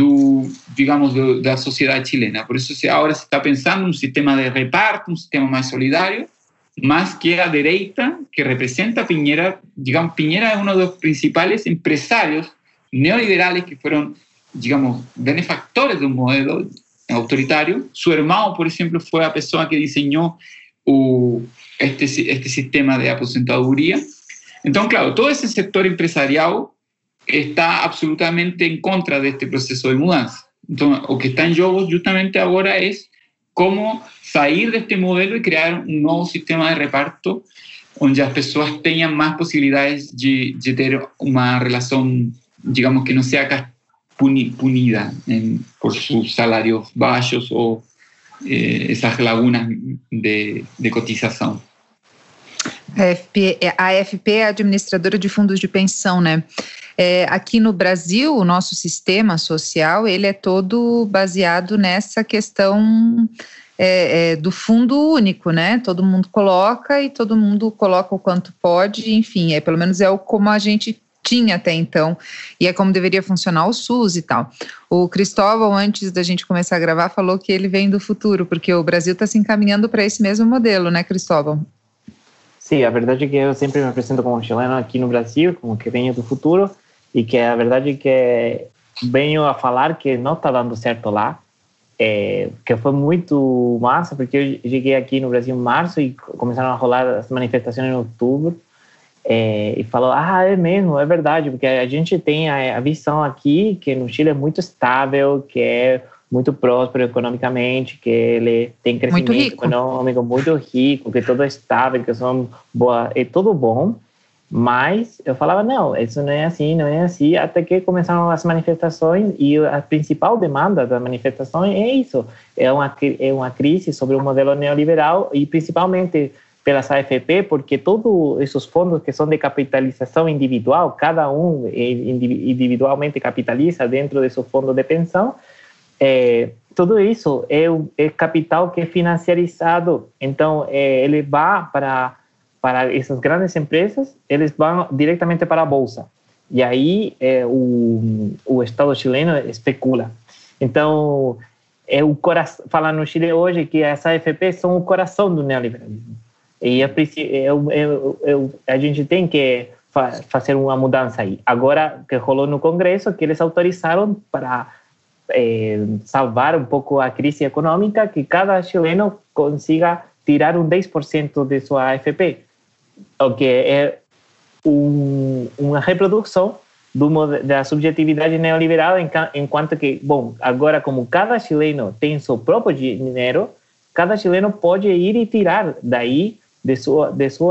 da sociedade chilena. Por isso, agora se está pensando um sistema de reparto, um sistema mais solidário, mas que a direita, que representa Piñera, digamos, Piñera é um dos principais empresários neoliberales que foram, digamos, benefactores do modelo autoritário. Su irmão, por exemplo, foi a pessoa que desenhou este sistema de aposentadoria. Então, claro, todo esse setor empresarial está absolutamente em contra deste processo de mudança. Então, o que está em jogo justamente agora é como sair deste modelo e criar um novo sistema de reparto onde as pessoas tenham mais possibilidades de ter uma relação, digamos, que não seja punida por sus salarios baixos ou essas lagunas de cotização. A AFP é a administradora de fundos de pensão, né? Aqui no Brasil, o nosso sistema social, ele é todo baseado nessa questão do fundo único, né? Todo mundo coloca e todo mundo coloca o quanto pode, enfim, pelo menos como a gente tinha até então, e é como deveria funcionar o SUS e tal. O Cristóvão, antes da gente começar a gravar, falou que ele vem do futuro, porque o Brasil está se encaminhando para esse mesmo modelo, né, Cristóvão? Sim, a verdade é que eu sempre me apresento como chileno aqui no Brasil, como que venho do futuro, e que a verdade é que venho a falar que não está dando certo lá, que foi muito massa, porque eu cheguei aqui no Brasil em março e começaram a rolar as manifestações em outubro, e falou, é mesmo, é verdade, porque a gente tem a visão aqui que no Chile é muito estável, que é muito próspero economicamente, que ele tem crescimento econômico muito rico, que tudo é estável, que são boa, é tudo bom, mas eu falava, não, isso não é assim, até que começaram as manifestações e a principal demanda das manifestações é isso, é uma crise sobre o modelo neoliberal e principalmente pelas AFP, porque todos esses fundos que são de capitalização individual, cada um individualmente capitaliza dentro de seu fundo de pensão, tudo isso é capital que é financiarizado. Então, ele vai para essas grandes empresas, eles vão diretamente para a bolsa. E aí, o Estado chileno especula. Então, falar no Chile hoje que as AFP são o coração do neoliberalismo. E a gente tem que fazer uma mudança aí. Agora, que rolou no Congresso, que eles autorizaram para salvar um pouco a crise econômica, que cada chileno consiga tirar 10% de sua AFP, o que é uma reprodução da subjetividade neoliberal, enquanto que, agora como cada chileno tem seu próprio dinheiro, cada chileno pode ir e tirar daí de sua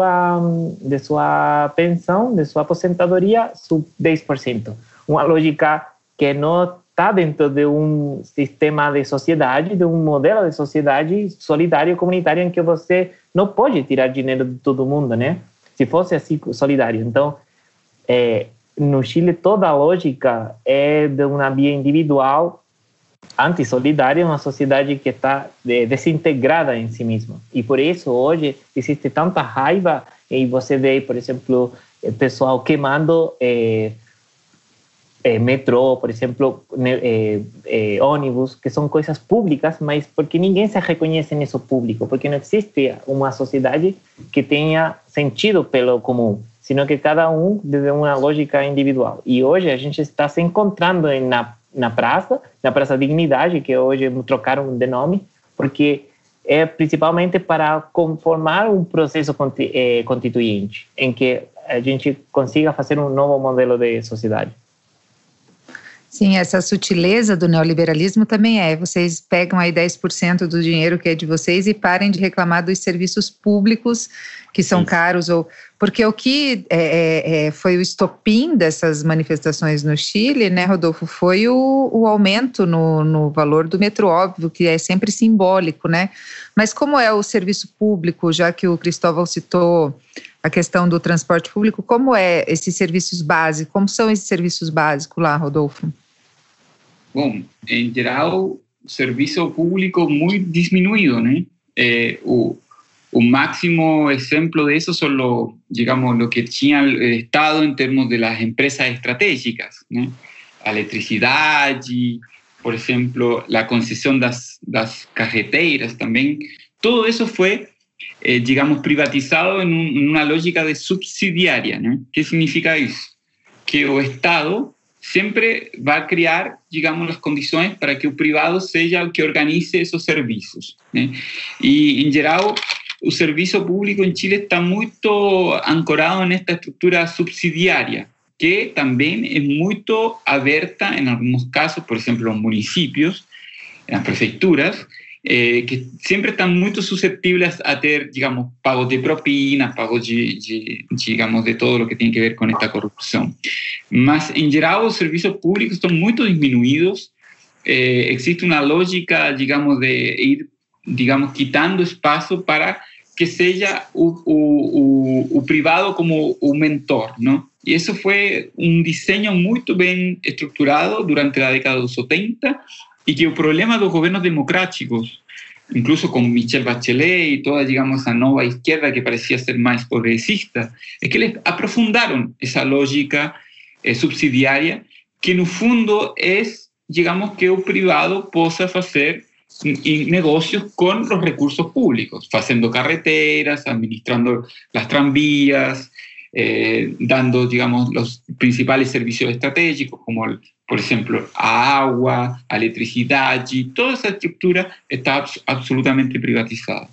pensão, de sua aposentadoria, 10%. Uma lógica que não está dentro de um sistema de sociedade, de um modelo de sociedade solidário e comunitário em que você não pode tirar dinheiro de todo mundo, né? Se fosse assim solidário. Então, no Chile, toda a lógica é de uma via individual, antissolidária, uma sociedade que está desintegrada em si mesma. E por isso, hoje, existe tanta raiva, e você vê, por exemplo, o pessoal queimando metrô, por exemplo, ônibus, que são coisas públicas, mas porque ninguém se reconhece nisso público, porque não existe uma sociedade que tenha sentido pelo comum, sino que cada um desde uma lógica individual. E hoje a gente está se encontrando na Praça Dignidade, que hoje trocaram de nome, porque é principalmente para conformar um processo constituinte, em que a gente consiga fazer um novo modelo de sociedade. Sim, essa sutileza do neoliberalismo também vocês pegam aí 10% do dinheiro que é de vocês e parem de reclamar dos serviços públicos que são caros, porque o que foi o estopim dessas manifestações no Chile, né, Rodolfo, foi o aumento no valor do metrô, óbvio que é sempre simbólico, né, mas como é o serviço público, já que o Cristóvão citou a questão do transporte público, como esses serviços básicos, como são esses serviços básicos lá, Rodolfo? Bom, em geral, o serviço público muito diminuído, né? O máximo exemplo de eso son lo que tinha el Estado en términos de las empresas estratégicas, ¿no? A eletricidade, por ejemplo, la concesión das carreteiras también. Todo eso fue, digamos, privatizado en una lógica de subsidiaria, ¿no? ¿Qué significa eso? Que el Estado siempre va a crear, digamos, las condiciones para que el privado sea el que organice esos servicios, ¿no? Y en general, el servicio público en Chile está muy ancorado en esta estructura subsidiaria, que también es muy abierta en algunos casos, por ejemplo, los municipios, las prefecturas, que siempre están muy susceptibles a tener, digamos, pagos de propinas, pagos digamos, de todo lo que tiene que ver con esta corrupción. Mas, en general, los servicios públicos están muy disminuidos. Existe una lógica, digamos, de ir, digamos, quitando espacio para que sea o privado como un mentor, ¿no? Y eso fue un diseño muy bien estructurado durante la década de los 70 y que el problema de los gobiernos democráticos, incluso con Michelle Bachelet y toda, digamos, esa nueva izquierda que parecía ser más progresista, es que les aprofundaron esa lógica subsidiaria que en el fondo es, digamos, que el privado possa hacer negocios con los recursos públicos, haciendo carreteras, administrando las tranvías, dando, digamos, los principales servicios estratégicos, como, por ejemplo, a agua, a electricidad, y toda esa estructura está absolutamente privatizada.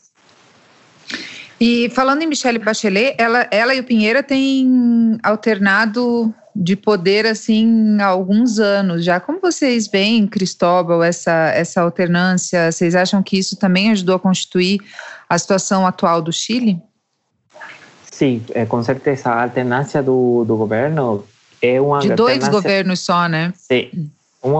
E falando em Michelle Bachelet, ela e o Pinheira têm alternado de poder assim há alguns anos já. Como vocês veem, Cristóbal, essa alternância? Vocês acham que isso também ajudou a constituir a situação atual do Chile? Sim, com certeza. A alternância do governo é uma de dois governos só, né? Sim.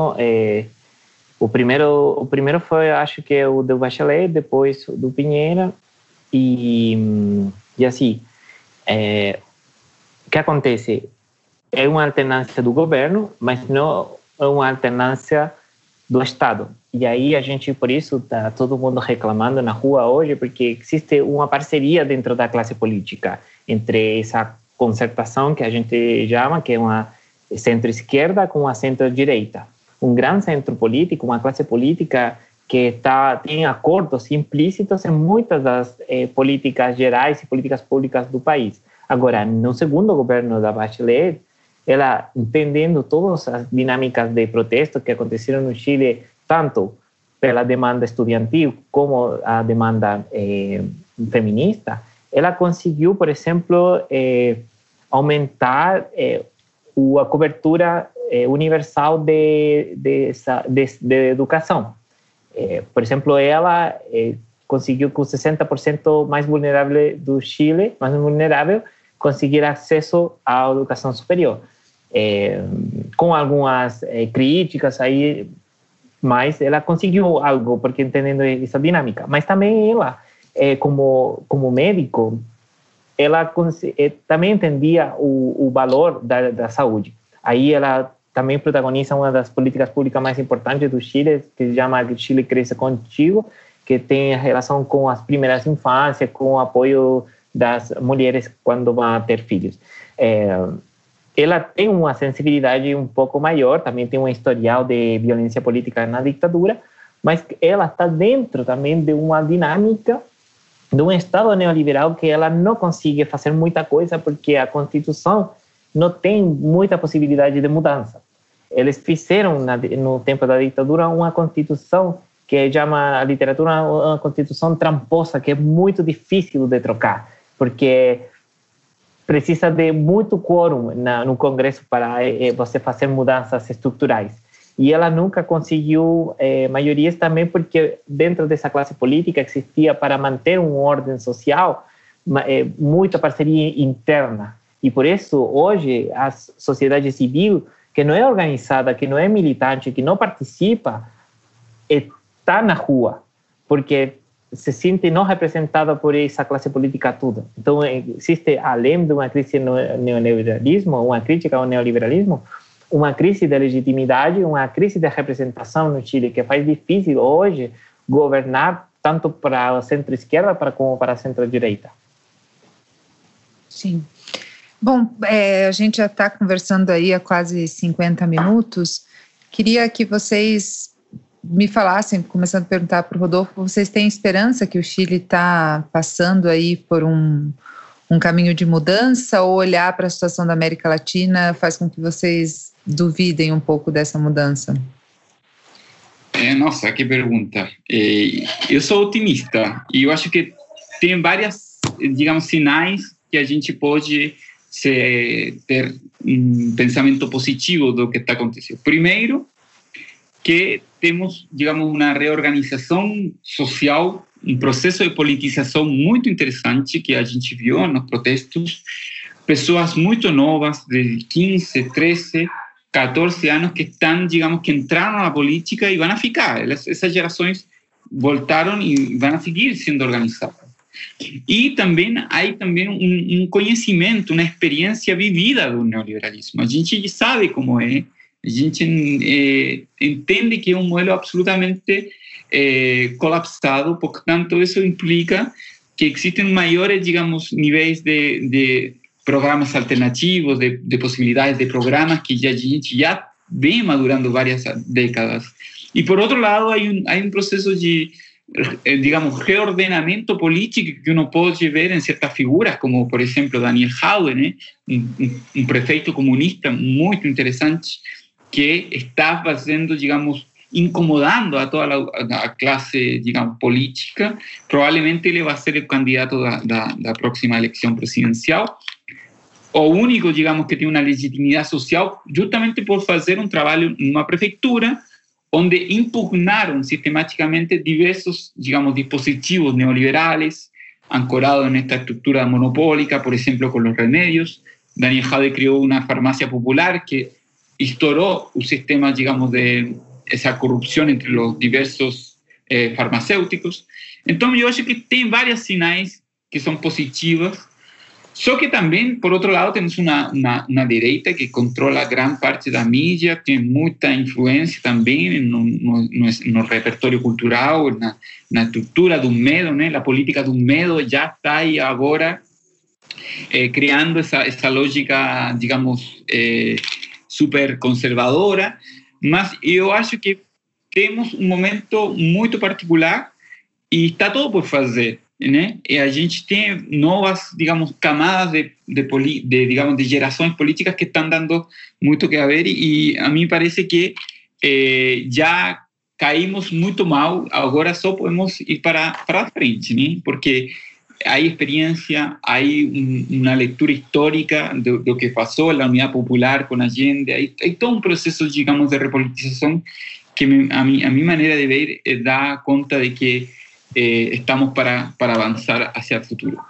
O primeiro foi, acho que o do Bachelet, depois do Pinheira. E assim, o que acontece? É uma alternância do governo, mas não é uma alternância do Estado. E aí a gente, por isso, está todo mundo reclamando na rua hoje, porque existe uma parceria dentro da classe política entre essa concertação que a gente chama, que é uma centro-esquerda com uma centro-direita. Um grande centro político, uma classe política que tem acordos implícitos em muitas das políticas gerais e políticas públicas do país. Agora, no segundo governo da Bachelet, ela, entendendo todas as dinâmicas de protesto que aconteceram no Chile, tanto pela demanda estudantil como a demanda feminista, ela conseguiu, por exemplo, aumentar a cobertura universal de educação. Por exemplo, ela conseguiu que o 60% mais vulnerável do Chile, mais vulnerável, conseguir acesso à educação superior. Com algumas críticas aí, mas ela conseguiu algo, porque entendendo essa dinâmica. Mas também ela, como médico, ela também entendia o valor da saúde. Aí ela também protagoniza uma das políticas públicas mais importantes do Chile, que se chama Chile Cresce Contigo, que tem relação com as primeiras infâncias, com o apoio das mulheres quando vão ter filhos. ela tem uma sensibilidade um pouco maior, também tem um historial de violência política na ditadura, mas ela está dentro também de uma dinâmica de um Estado neoliberal que ela não consegue fazer muita coisa porque a Constituição não tem muita possibilidade de mudança. Eles fizeram, no tempo da ditadura, uma Constituição que chama a literatura uma Constituição tramposa, que é muito difícil de trocar, porque precisa de muito quórum no Congresso para você fazer mudanças estruturais. E ela nunca conseguiu maiorias também porque dentro dessa classe política existia, para manter uma ordem social, muita parceria interna. E por isso, hoje, a sociedade civil, que não é organizada, que não é militante, que não participa, está na rua, porque se sente não representada por essa classe política toda. Então, existe, além de uma crise no neoliberalismo, uma crítica ao neoliberalismo, uma crise de legitimidade, uma crise de representação no Chile, que faz difícil hoje governar tanto para a centro-esquerda como para a centro-direita. Sim. Bom, a gente já está conversando aí há quase 50 minutos. Queria que vocês me falassem, começando a perguntar para o Rodolfo, vocês têm esperança que o Chile está passando aí por um caminho de mudança, ou olhar para a situação da América Latina faz com que vocês duvidem um pouco dessa mudança? Nossa, que pergunta. Eu sou otimista e eu acho que tem várias, digamos, sinais que a gente pode ter um pensamento positivo do que está acontecendo. Primeiro, que temos, digamos, uma reorganização social, um processo de politização muito interessante que a gente viu nos protestos, pessoas muito novas, de 15, 13, 14 anos, que estão, digamos, que entraram na política e vão a ficar. Essas gerações voltaram e vão a seguir sendo organizadas. E também há um conhecimento, uma experiência vivida do neoliberalismo. A gente sabe como é, a gente entende que é um modelo absolutamente colapsado, portanto, isso implica que existem maiores, digamos, níveis de programas alternativos, de possibilidades de programas que a gente já vem madurando várias décadas. E, por outro lado, há um processo de, digamos, reordenamento político que uno pode ver em certas figuras, como, por exemplo, Daniel Jadue, né? um prefeito comunista muito interessante, que está fazendo, digamos, incomodando a toda a classe, digamos, política. Provavelmente ele vai ser o candidato da próxima eleição presidencial. O único, digamos, que tem uma legitimidade social, justamente por fazer um trabalho numa prefeitura, onde impugnaram sistematicamente diversos, digamos, dispositivos neoliberales, ancorados nesta estrutura monopólica, por exemplo, com os remédios. Daniel Jadue criou uma farmácia popular que estourou o sistema, digamos, de essa corrupção entre os diversos farmacêuticos. Então, eu acho que tem vários sinais que são positivos, só que também, por outro lado, temos uma direita que controla grande parte da mídia, tem muita influência também no repertório cultural, na estrutura do medo, né? A política do medo já está aí agora criando essa lógica, digamos, super conservadora, mas eu acho que temos um momento muito particular e está todo por fazer, né? E a gente tem novas, digamos, camadas digamos, de gerações políticas que estão dando muito que a ver e a mim parece que já caímos muito mal, agora só podemos ir para frente, né? Porque há experiência, há uma leitura histórica do que passou, a Unidade Popular com a Allende, há todo um processo, digamos, de repolitização que a minha maneira de ver dá conta de que estamos para avançar hacia o futuro.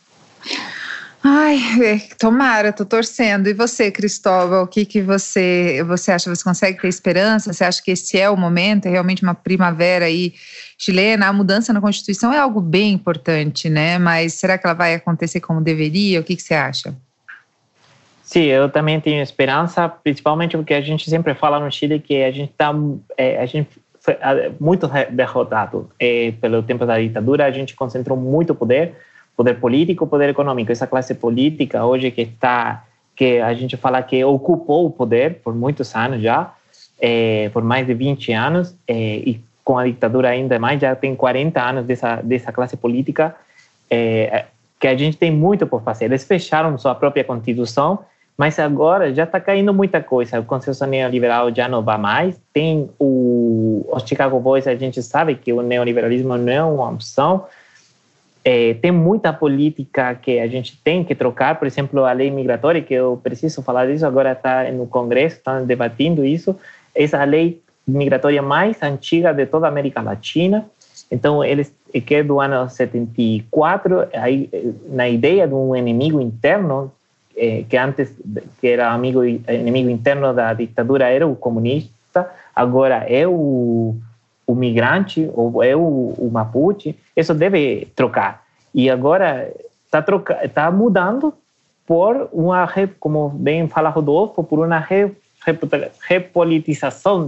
Ai, tomara, estou torcendo. E você, Cristóvão, o que você acha? Você consegue ter esperança? Você acha que esse é o momento? É realmente uma primavera aí chilena? A mudança na Constituição é algo bem importante, né? Mas será que ela vai acontecer como deveria? O que você acha? Sim, eu também tenho esperança, principalmente porque a gente sempre fala no Chile que a gente foi muito derrotado pelo tempo da ditadura. A gente concentrou muito poder político, poder econômico. Essa classe política hoje que que a gente fala que ocupou o poder por muitos anos já, por mais de 20 anos, e com a ditadura ainda mais, já tem 40 anos dessa classe política, que a gente tem muito por fazer. Eles fecharam sua própria Constituição, mas agora já está caindo muita coisa. O consenso neoliberal já não vai mais. Tem os Chicago Boys, a gente sabe que o neoliberalismo não é uma opção. Tem muita política que a gente tem que trocar. Por exemplo, a lei migratória, que eu preciso falar disso, agora está no Congresso, estão debatendo isso. Essa lei migratória mais antiga de toda a América Latina. Então, que é do ano 74, aí, na ideia de um inimigo interno, que antes que era inimigo interno da ditadura era o comunista, agora é o migrante, ou é o Mapuche. Isso deve trocar. E agora está mudando por uma, como bem fala Rodolfo, por uma repolitização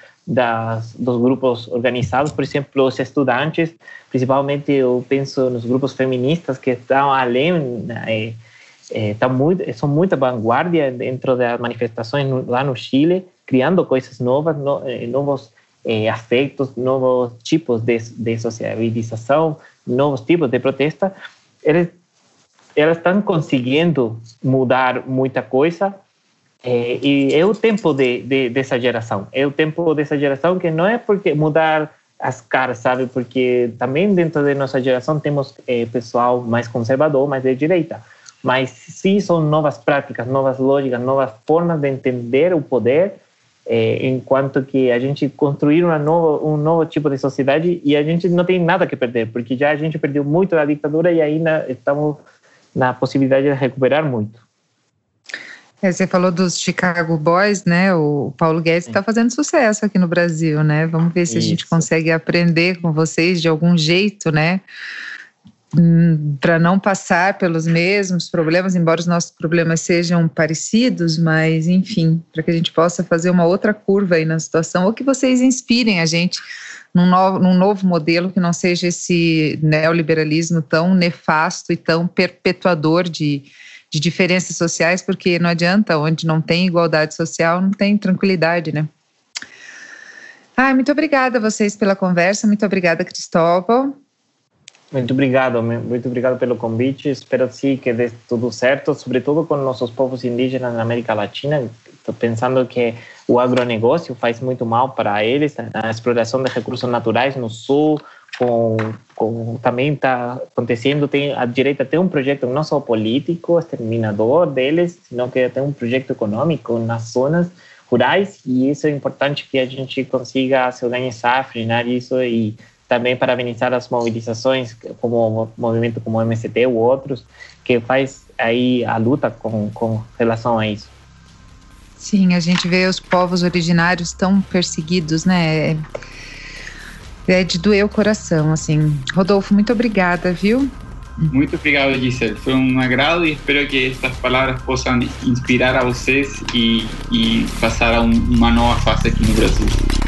dos grupos organizados. Por exemplo, os estudantes, principalmente eu penso nos grupos feministas que estão além, são muita vanguarda dentro das manifestações lá no Chile, criando coisas novas, novos aspectos, novos tipos de socialização, novos tipos de protesta. Elas estão conseguindo mudar muita coisa. E é o tempo dessa geração. É o tempo dessa geração que não é porque mudar as caras, sabe? Porque também dentro da nossa geração temos pessoal mais conservador, mais de direita. Mas sim, são novas práticas, novas lógicas, novas formas de entender o poder, enquanto que a gente construir um novo tipo de sociedade, e a gente não tem nada que perder, porque já a gente perdeu muito da ditadura e ainda estamos na possibilidade de recuperar muito. Você falou dos Chicago Boys, né? O Paulo Guedes está fazendo sucesso aqui no Brasil, né? Vamos ver se a gente consegue aprender com vocês de algum jeito, né? Para não passar pelos mesmos problemas, embora os nossos problemas sejam parecidos, mas enfim, para que a gente possa fazer uma outra curva aí na situação, ou que vocês inspirem a gente num novo modelo que não seja esse neoliberalismo tão nefasto e tão perpetuador de diferenças sociais, porque não adianta, onde não tem igualdade social, não tem tranquilidade, né? Muito obrigada a vocês pela conversa, muito obrigada, Cristóvão. Muito obrigado pelo convite. Espero sim que dê tudo certo, sobretudo com nossos povos indígenas na América Latina. Estou pensando que o agronegócio faz muito mal para eles, a exploração de recursos naturais no sul, também está acontecendo. A direita tem um projeto não só político, exterminador deles, sino que tem um projeto econômico nas zonas rurais, e isso é importante que a gente consiga se organizar, frenar isso, e também parabenizar as mobilizações, como movimento como o MST ou outros, que faz aí a luta com relação a isso. Sim, a gente vê os povos originários tão perseguidos, né? É de doer o coração, assim. Rodolfo, muito obrigada, viu? Muito obrigado, Gisele. Foi um agrado e espero que estas palavras possam inspirar a vocês e passar a uma nova fase aqui no Brasil.